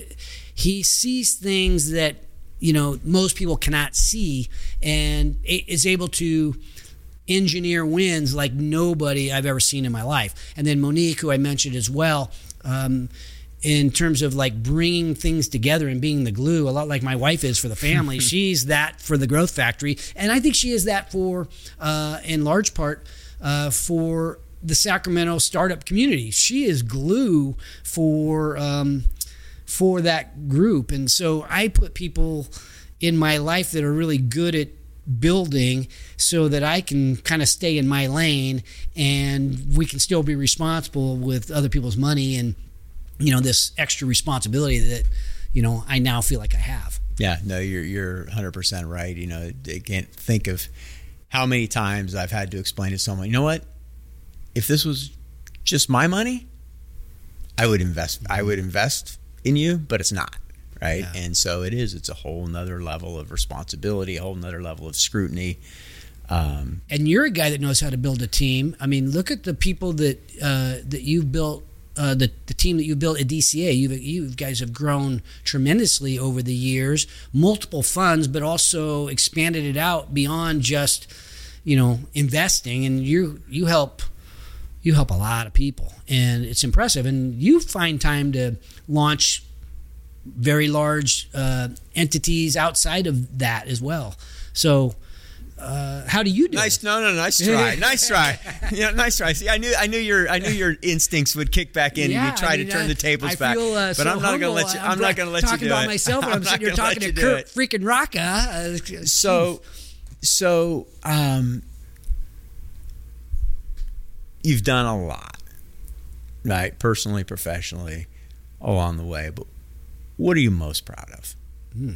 he sees things that, you know, most people cannot see, and is able to engineer wins like nobody I've ever seen in my life. And then Monique, who I mentioned as well, um, in terms of like bringing things together and being the glue, a lot like my wife is for the family. She's that for the Growth Factory. And I think she is that for, uh, in large part, uh, for the Sacramento startup community. She is glue for, um, for that group. And so I put people in my life that are really good at building so that I can kind of stay in my lane and we can still be responsible with other people's money and, you know, this extra responsibility that, you know, I now feel like I have. Yeah, no, you're you're one hundred percent right. You know, I can't think of how many times I've had to explain to someone, you know what, if this was just my money, I would invest. I would invest in you, but it's not. Right. Yeah. And so it is, it's a whole nother level of responsibility, a whole nother level of scrutiny. Um, and you're a guy that knows how to build a team. I mean, look at the people that uh, that you've built, uh, the, the team that you built at D C A. You you guys have grown tremendously over the years, multiple funds, but also expanded it out beyond just, you know, investing. And you you help you help a lot of people, and it's impressive. And you find time to launch very large uh, entities outside of that as well. So, uh, how do you do nice, it? No, no, nice try, nice try. Yeah, nice try. See, I knew, I knew your, I knew your instincts would kick back in, yeah, and you try I mean, to turn I, the tables I back. Feel, uh, but so I'm not going to let you. I'm, I'm not going to let you do it. Talking about myself, and I'm, I'm sitting here talking to Kurt freaking Rocca. Uh, so, so um, you've done a lot, right? Personally, professionally, along the way, but what are you most proud of? Hmm.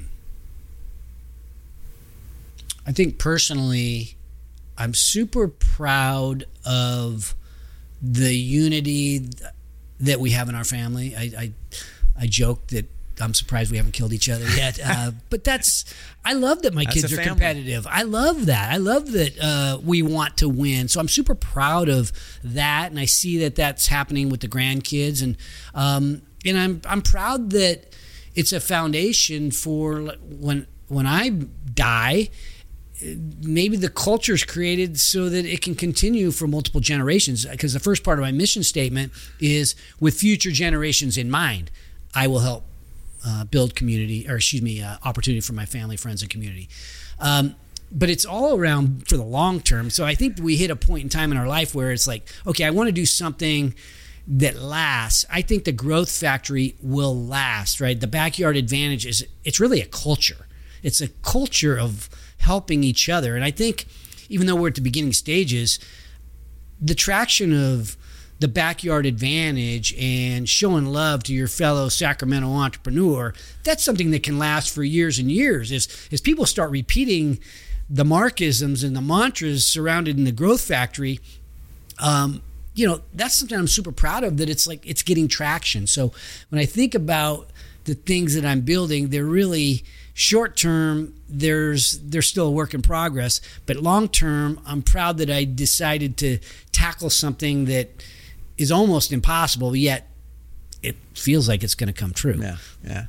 I think personally, I'm super proud of the unity that we have in our family. I I, I joke that I'm surprised we haven't killed each other yet. Uh, but that's, I love that my that's kids are family. competitive. I love that. I love that uh, we want to win. So I'm super proud of that. And I see that that's happening with the grandkids. And, um, and I'm, I'm proud that it's a foundation for when when I die, maybe the culture is created so that it can continue for multiple generations. Because the first part of my mission statement is, with future generations in mind, I will help uh, build community, or excuse me, uh, opportunity for my family, friends, and community. Um, but it's all around for the long term. So I think we hit a point in time in our life where it's like, okay, I want to do something that lasts. I think the Growth Factory will last, right? The Backyard Advantage is, it's really a culture. It's a culture of helping each other. And I think even though we're at the beginning stages, the traction of the Backyard Advantage and showing love to your fellow Sacramento entrepreneur, that's something that can last for years and years. As, as people start repeating the Markisms and the mantras surrounded in the Growth Factory, um, you know, that's something I'm super proud of, that it's like it's getting traction. So when I think about the things that I'm building, they're really short term. There's they're still a work in progress, but long term, I'm proud that I decided to tackle something that is almost impossible, yet it feels like it's going to come true. Yeah, yeah.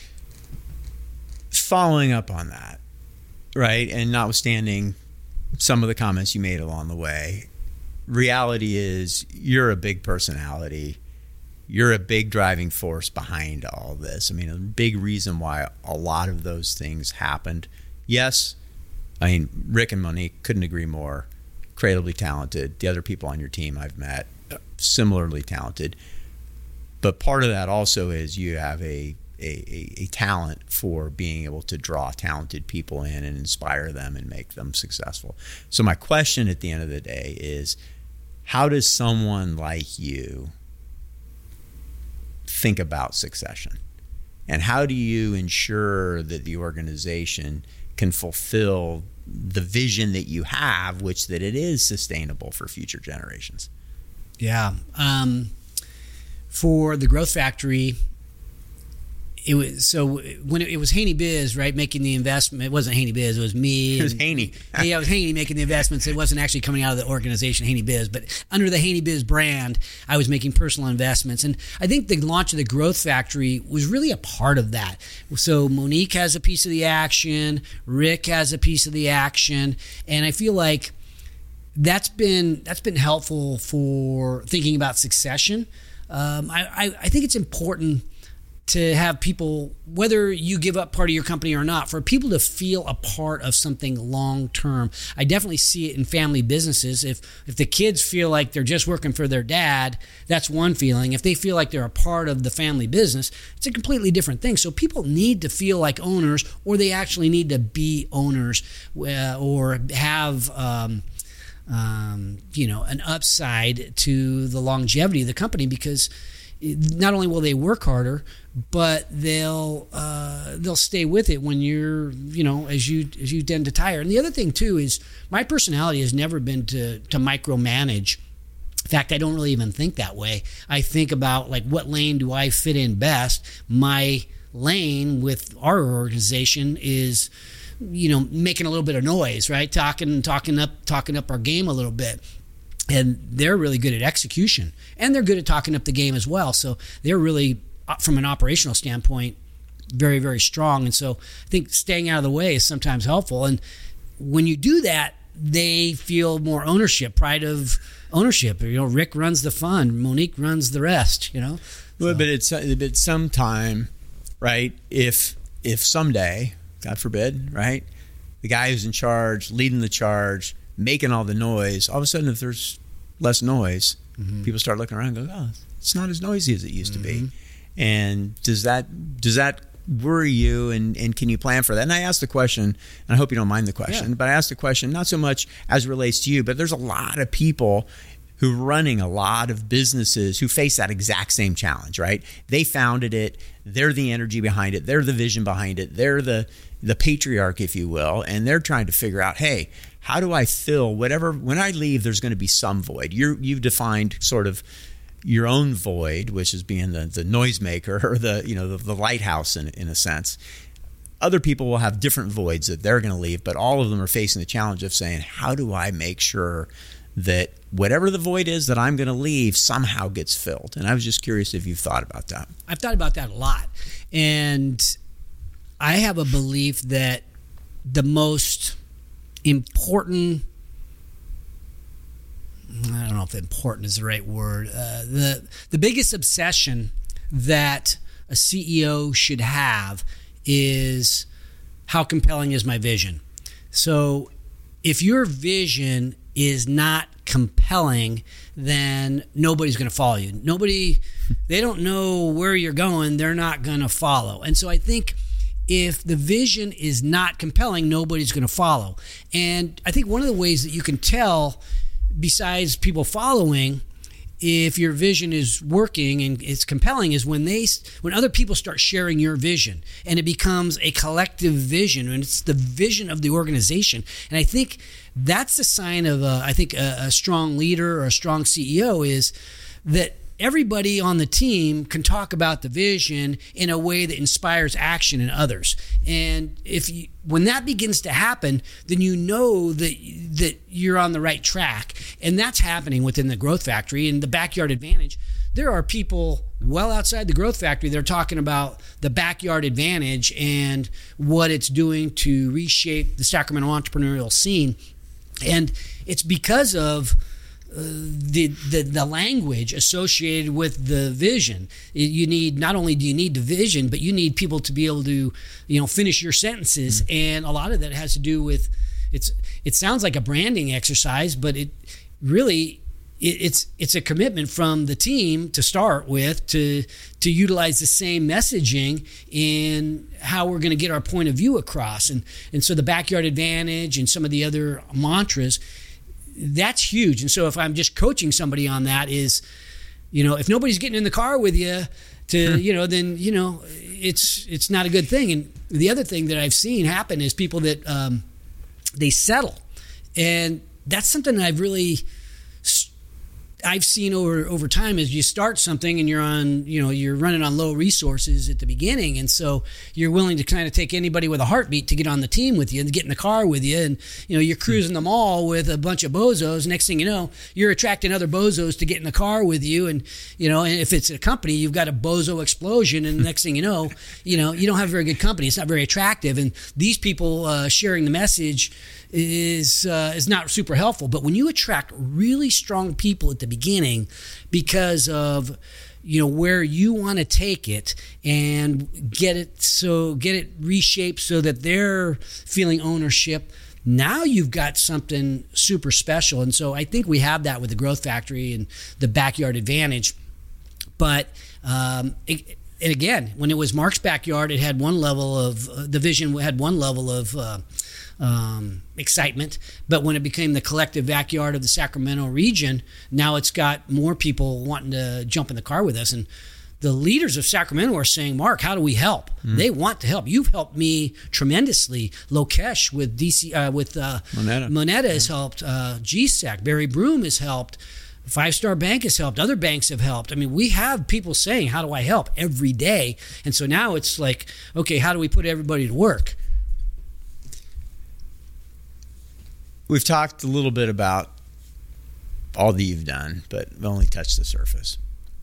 Following up on that, right, and notwithstanding some of the comments you made along the way, reality is you're a big personality. You're a big driving force behind all this. I mean, a big reason why a lot of those things happened. Yes, I mean, Rick and Monique, couldn't agree more. Incredibly talented. The other people on your team I've met, similarly talented. But part of that also is you have a a, a talent for being able to draw talented people in and inspire them and make them successful. So my question at the end of the day is, how does someone like you think about succession? And how do you ensure that the organization can fulfill the vision that you have, which that it is sustainable for future generations? Yeah. Um, for the Growth Factory, it was so when it, it was Haney Biz, right, making the investment. It wasn't Haney Biz, it was me. It was and, Haney. yeah, it was Haney making the investments. It wasn't actually coming out of the organization Haney Biz, but under the Haney Biz brand, I was making personal investments. And I think the launch of the Growth Factory was really a part of that. So Monique has a piece of the action, Rick has a piece of the action, and I feel like that's been that's been helpful for thinking about succession. Um, I, I, I think it's important to have people, whether you give up part of your company or not, for people to feel a part of something long term. I definitely see it in family businesses. If if the kids feel like they're just working for their dad, that's one feeling. If they feel like they're a part of the family business, it's a completely different thing. So people need to feel like owners, or they actually need to be owners, uh, or have um, um, you know, an upside to the longevity of the company, because not only will they work harder, but they'll uh, they'll stay with it when you're, you know, as you as you tend to tire. And the other thing too is my personality has never been to to micromanage. In fact, I don't really even think that way. I think about, like, what lane do I fit in best? My lane with our organization is, you know, making a little bit of noise, right? Talking talking up talking up our game a little bit. And they're really good at execution, and they're good at talking up the game as well. So they're really, from an operational standpoint, very, very strong. And so I think staying out of the way is sometimes helpful. And when you do that, they feel more ownership, pride of ownership. You know, Rick runs the fund, Monique runs the rest, you know. Well, So. but it's but sometime, right? If if someday, God forbid, right, the guy who's in charge, leading the charge, making all the noise, all of a sudden, if there's less noise, mm-hmm. people start looking around and go, oh, it's not as noisy as it used mm-hmm. to be. And does that does that worry you, and, and can you plan for that? And I asked the question, and I hope you don't mind the question, yeah. but I asked the question not so much as it relates to you, but there's a lot of people who are running a lot of businesses who face that exact same challenge, right? They founded it. They're the energy behind it. They're the vision behind it. They're the the patriarch, if you will, and they're trying to figure out, hey, how do I fill whatever, when I leave, there's going to be some void. You're, you've defined sort of your own void, which is being the, the noisemaker, or the, you know, the, the lighthouse in, in a sense. Other people will have different voids that they're going to leave, but all of them are facing the challenge of saying, how do I make sure that whatever the void is that I'm going to leave somehow gets filled? And I was just curious if you've thought about that. I've thought about that a lot. And I have a belief that the most important, I don't know if important is the right word, uh, the the biggest obsession that a C E O should have is, how compelling is my vision? So if your vision is not compelling, then nobody's going to follow you. Nobody, they don't know where you're going, they're not going to follow. And so I think if the vision is not compelling, nobody's going to follow. And I think one of the ways that you can tell, besides people following, if your vision is working and it's compelling, is when they, when other people start sharing your vision, and it becomes a collective vision, and it's the vision of the organization. And I think that's the sign of a, I think a, a strong leader or a strong C E O, is that everybody on the team can talk about the vision in a way that inspires action in others. And if you, when that begins to happen, then you know that that you're on the right track. And that's happening within the Growth Factory and the Backyard Advantage. There are people well outside the Growth Factory that are talking about the Backyard Advantage and what it's doing to reshape the Sacramento entrepreneurial scene. And it's because of Uh, the, the the language associated with the vision. You need, not only do you need the vision, but you need people to be able to, you know, finish your sentences. Mm-hmm. And a lot of that has to do with, it's it sounds like a branding exercise, but it really it, it's it's a commitment from the team to start with to to utilize the same messaging in how we're going to get our point of view across. And and so the Backyard Advantage and some of the other mantras, that's huge. And so if I'm just coaching somebody on that, is, you know, if nobody's getting in the car with you to, sure. you know, then, you know, it's it's not a good thing. And the other thing that I've seen happen is people that um, they settle. And that's something that I've really, I've seen over over time is you start something and you're on, you know, you're running on low resources at the beginning, and so you're willing to kind of take anybody with a heartbeat to get on the team with you and get in the car with you, and you know you're cruising the mall with a bunch of bozos. Next thing you know, you're attracting other bozos to get in the car with you, and you know, and if it's a company, you've got a bozo explosion, and the next thing you know, you know, you don't have very good company. It's not very attractive, and these people uh, sharing the message is uh, is not super helpful. But when you attract really strong people at the beginning because of you know where you want to take it and get it so get it reshaped so that they're feeling ownership, now you've got something super special. And so I think we have that with the Growth Factory and the Backyard Advantage. But um, it, and again, when it was Mark's backyard, it had one level of uh, the vision had one level of uh, um, excitement. But when it became the collective backyard of the Sacramento region, now it's got more people wanting to jump in the car with us. And the leaders of Sacramento are saying, Mark, how do we help? Mm. They want to help. You've helped me tremendously. Lokesh with D C uh, with uh, Moneta, Moneta yeah. has helped. Uh, G S E C, Barry Broom has helped. Five Star Bank has helped. Other banks have helped. I mean, we have people saying, how do I help every day? And so now it's like, okay, how do we put everybody to work? We've talked a little bit about all that you've done, but we've only touched the surface.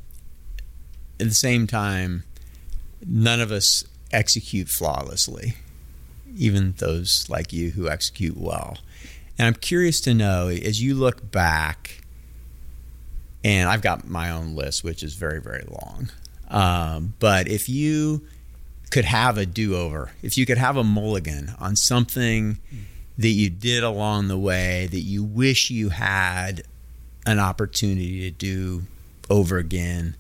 At the same time, none of us execute flawlessly, even those like you who execute well. And I'm curious to know, as you look back, and I've got my own list, which is very, very long. Um, but if you could have a do-over, if you could have a mulligan on something that you did along the way that you wish you had an opportunity to do over again,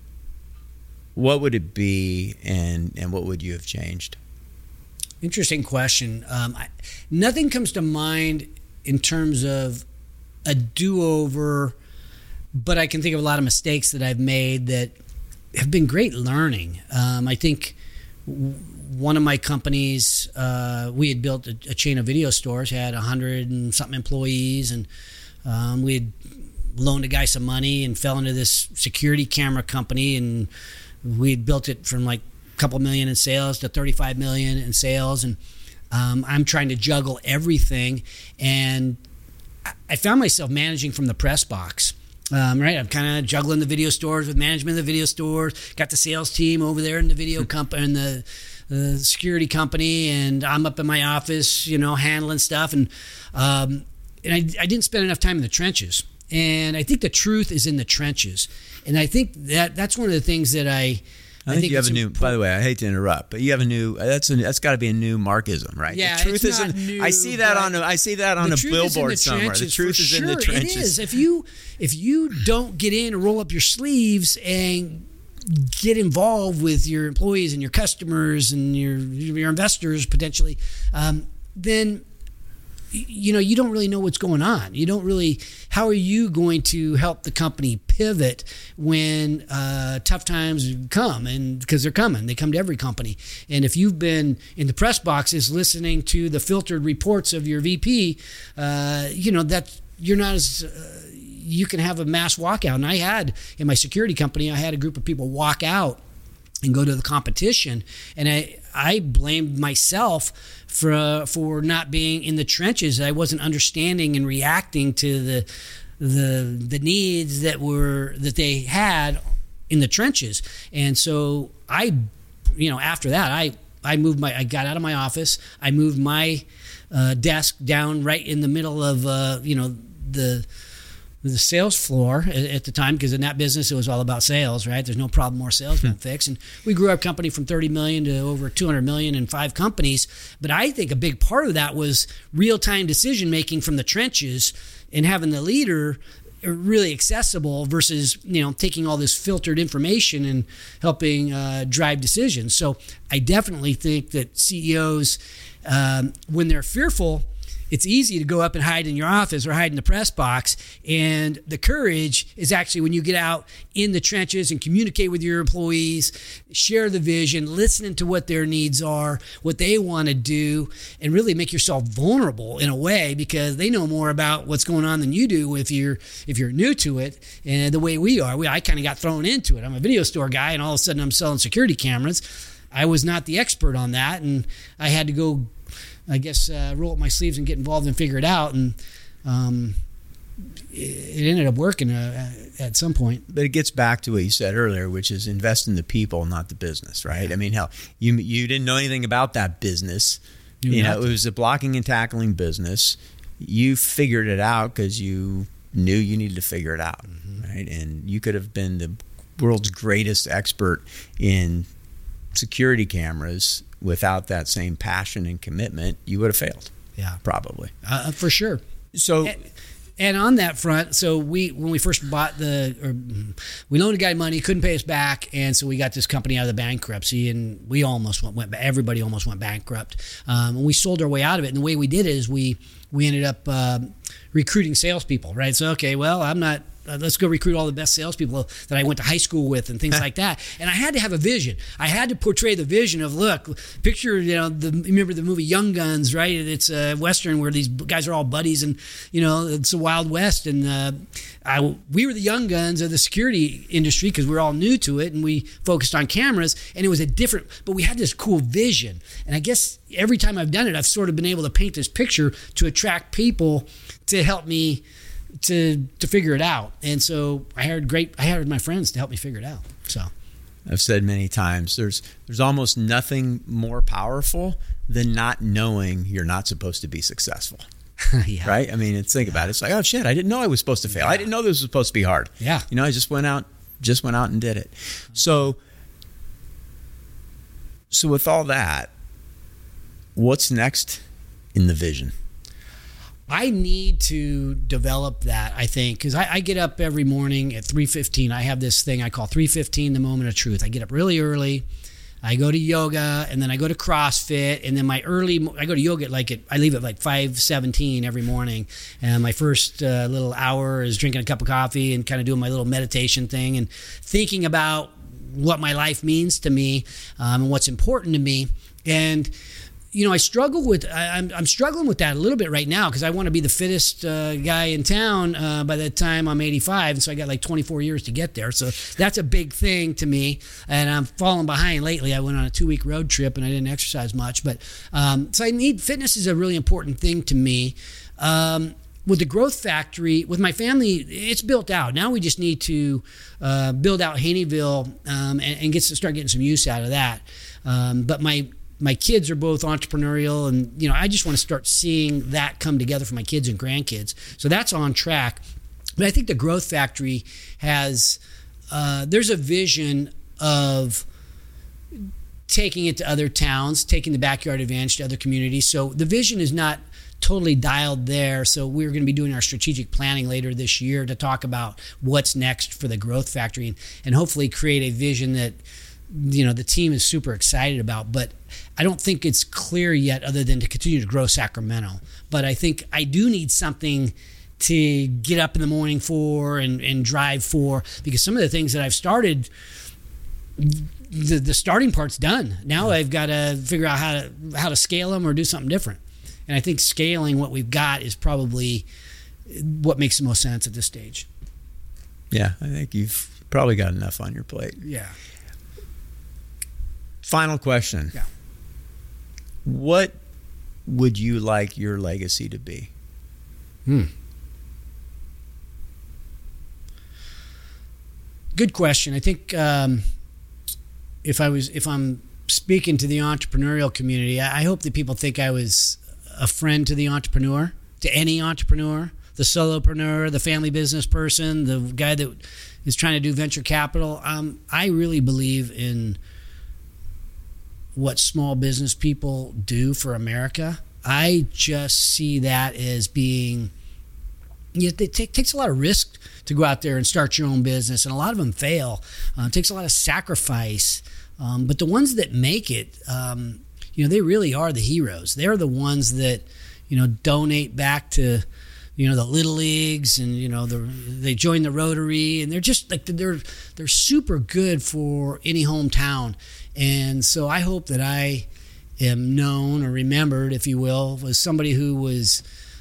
what would it be, and, and what would you have changed? Interesting question. Um, I, nothing comes to mind in terms of a do-over, but I can think of a lot of mistakes that I've made that have been great learning. Um, I think w- one of my companies, uh, we had built a, a chain of video stores, had a hundred and something employees, and um, we had loaned a guy some money and fell into this security camera company, and we had built it from like a couple million in sales to thirty-five million in sales, and um, I'm trying to juggle everything, and I found myself managing from the press box. Um, right, I'm kind of juggling the video stores with management of the video stores. Got the sales team over there in the video company and the, the security company, and I'm up in my office, you know, handling stuff. And um, and I, I didn't spend enough time in the trenches. And I think the truth is in the trenches. And I think that that's one of the things that I. I, I think, think you have a new. Important. By the way, I hate to interrupt, but you have a new. That's a, that's got to be a new Markism, right? Yeah, the truth it's is not in, new. I see that on. A, I see that on a billboard somewhere. The truth is in the trenches. It is. If you if you don't get in and roll up your sleeves and get involved with your employees and your customers and your your investors potentially, um, then. You know, you don't really know what's going on. You don't really, how are you going to help the company pivot when uh, tough times come? And because they're coming, they come to every company. And if you've been in the press boxes listening to the filtered reports of your V P, uh, you know, that you're not as, uh, you can have a mass walkout. And I had, in my security company, I had a group of people walk out and go to the competition. And I, I blamed myself for uh, for not being in the trenches. I wasn't understanding and reacting to the the the needs that were that they had in the trenches. And so I, you know, after that, I I moved my I got out of my office. I moved my uh, desk down right in the middle of uh, you know the. the sales floor at the time, because in that business it was all about sales, right? There's no problem more sales don't fix. And we grew our company from thirty million to over two hundred million in five companies. But I think a big part of that was real-time decision making from the trenches and having the leader really accessible versus, you know, taking all this filtered information and helping uh, drive decisions. So I definitely think that C E Os, um, when they're fearful, it's easy to go up and hide in your office or hide in the press box. And the courage is actually when you get out in the trenches and communicate with your employees, share the vision, listening to what their needs are, what they want to do, and really make yourself vulnerable in a way, because they know more about what's going on than you do if you're if you're new to it. And the way we are, we, I kind of got thrown into it. I'm a video store guy, and all of a sudden I'm selling security cameras. I was not the expert on that, and I had to go, I guess, uh, roll up my sleeves and get involved and figure it out. And um, it, it ended up working uh, at some point. But it gets back to what you said earlier, which is invest in the people, not the business, right? I mean, hell, you you didn't know anything about that business. You, you know, it was a blocking and tackling business. You figured it out because you knew you needed to figure it out, mm-hmm. right? And you could have been the world's greatest expert in security cameras. Without that same passion and commitment, you would have failed. Yeah, probably uh, for sure. So, and, and on that front, so we when we first bought the, or we loaned a guy money, couldn't pay us back, and so we got this company out of the bankruptcy, and we almost went, went everybody almost went bankrupt. Um, and we sold our way out of it, and the way we did it is we we ended up uh, recruiting salespeople, right? So okay, well, I'm not. Uh, let's go recruit all the best salespeople that I went to high school with and things like that. And I had to have a vision. I had to portray the vision of, look, picture, you know, the, remember the movie Young Guns, right? It's a Western where these guys are all buddies and, you know, it's the Wild West. And uh, I, we were the young guns of the security industry because we were all new to it and we focused on cameras, and it was a different, but we had this cool vision. And I guess every time I've done it, I've sort of been able to paint this picture to attract people to help me to to figure it out. And so I hired great I hired my friends to help me figure it out. So I've said many times there's there's almost nothing more powerful than not knowing you're not supposed to be successful. Yeah. Right? I mean, it's think about it. It's like, oh shit, I didn't know I was supposed to fail. Yeah. I didn't know this was supposed to be hard. Yeah. You know, I just went out just went out and did it. So so with all that, what's next in the vision? I need to develop that, I think, because I, I get up every morning at three fifteen. I have this thing I call three fifteen, the moment of truth. I get up really early. I go to yoga, and then I go to CrossFit, and then my early, I go to yoga at like, at, I leave at like five seventeen every morning, and my first uh, little hour is drinking a cup of coffee and kind of doing my little meditation thing and thinking about what my life means to me um, and what's important to me. And you know, I struggle with, I, I'm, I'm struggling with that a little bit right now because I want to be the fittest uh, guy in town uh, by the time I'm eighty-five. And so I got like twenty-four years to get there. So that's a big thing to me. And I'm falling behind lately. I went on a two week road trip and I didn't exercise much. But um, so I need, fitness is a really important thing to me. Um, with the Growth Factory, with my family, it's built out. Now we just need to uh, build out Haneyville um, and, and get to start getting some use out of that. Um, but my My kids are both entrepreneurial, and you know, I just want to start seeing that come together for my kids and grandkids. So that's on track. But I think the Growth Factory has uh, there's a vision of taking it to other towns, taking the backyard advantage to other communities. So the vision is not totally dialed there. So we're going to be doing our strategic planning later this year to talk about what's next for the Growth Factory and, and hopefully create a vision that, you know, the team is super excited about. But I don't think it's clear yet other than to continue to grow Sacramento. But I think I do need something to get up in the morning for and, and drive for, because some of the things that I've started, the, the starting part's done. Now I've got to figure out how to how to scale them or do something different. And I think scaling what we've got is probably what makes the most sense at this stage. Yeah, I think you've probably got enough on your plate. Yeah. Final question. Yeah. What would you like your legacy to be? Hmm. Good question. I think um, if I was, if I'm speaking to the entrepreneurial community, I hope that people think I was a friend to the entrepreneur, to any entrepreneur, the solopreneur, the family business person, the guy that is trying to do venture capital. Um, I really believe in what small business people do for America. I just see that as being, you know, it take, takes a lot of risk to go out there and start your own business, and a lot of them fail. Uh, it takes a lot of sacrifice. Um, but the ones that make it, um, you know, they really are the heroes. They're the ones that, you know, donate back to, you know, the little leagues, and you know, the, they join the Rotary, and they're just like they're they're super good for any hometown. And so I hope that I am known or remembered, if you will, as somebody who was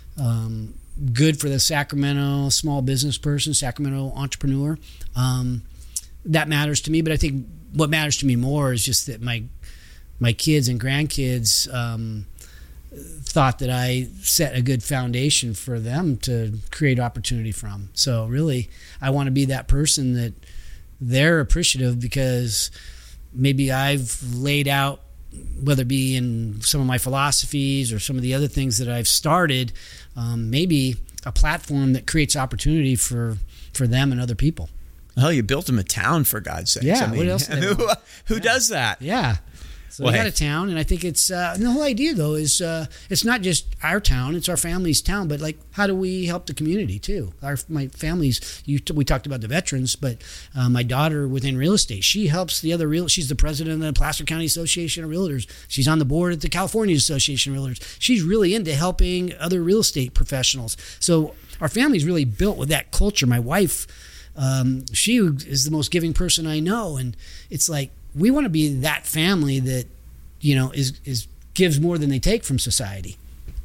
um, good for the Sacramento small business person, Sacramento entrepreneur. Um, that matters to me, but I think what matters to me more is just that my my kids and grandkids um, thought that I set a good foundation for them to create opportunity from. So really, I want to be that person that they're appreciative, because maybe I've laid out, whether it be in some of my philosophies or some of the other things that I've started, um, maybe a platform that creates opportunity for, for them and other people. Hell, you built them a town, for God's sakes. Yeah, I mean, what else? Who, who yeah. does that? Yeah. So well, we got hey. a town, and I think it's uh, and the whole idea though is uh, it's not just our town; it's our family's town. But like, how do we help the community too? Our my families. You t- we talked about the veterans, but uh, my daughter within real estate, she helps the other real. She's the president of the Placer County Association of Realtors. She's on the board at the California Association of Realtors. She's really into helping other real estate professionals. So our family's really built with that culture. My wife, um, she is the most giving person I know, and it's like, we want to be that family that, you know, is is gives more than they take from society.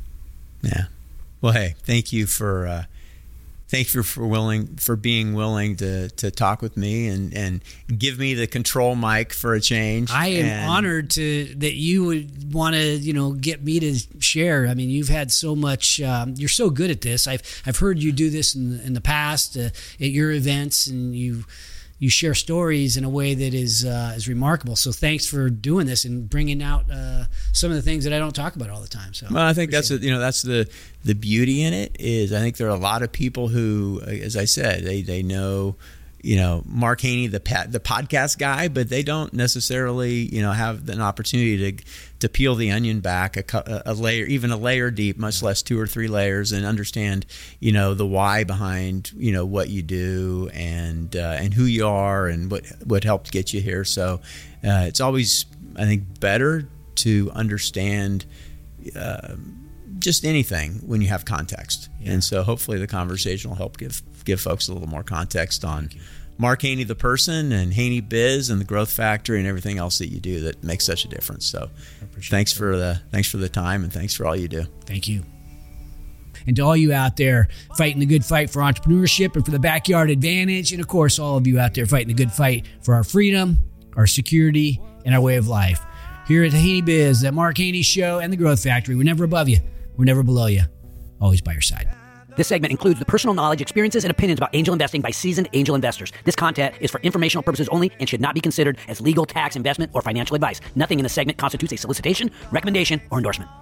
Yeah. Well, hey, thank you for uh, thank you for willing for being willing to to talk with me and, and give me the control mic for a change. I am and, honored to that you would want to, you know, get me to share. I mean, you've had so much. Um, you're so good at this. I've I've heard you do this in the, in the past uh, at your events, and you. You share stories in a way that is uh, is remarkable. So thanks for doing this and bringing out uh, some of the things that I don't talk about all the time. So well, I think that's a, you know that's the the beauty in it is I think there are a lot of people who, as I said, they they know, you know, Mark Haney, the the podcast guy, but they don't necessarily, you know, have an opportunity to to peel the onion back a, a layer, even a layer deep, much less two or three layers, and understand, you know, the why behind, you know, what you do and uh, and who you are and what what helped get you here. So uh, it's always, I think, better to understand uh, just anything when you have context. Yeah. And so hopefully the conversation will help give give folks a little more context on Mark Haney the person and Haney Biz and the Growth Factory and everything else that you do that makes such a difference. So thanks for the thanks for the time and thanks for all you do. Thank you. And to all you out there fighting the good fight for entrepreneurship and for the backyard advantage, and of course all of you out there fighting the good fight for our freedom, our security, and our way of life. Here at the Haney Biz, the Mark Haney Show and the Growth Factory, we're never above you. We're never below you. Always by your side. This segment includes the personal knowledge, experiences, and opinions about angel investing by seasoned angel investors. This content is for informational purposes only and should not be considered as legal, tax, investment, or financial advice. Nothing in the segment constitutes a solicitation, recommendation, or endorsement.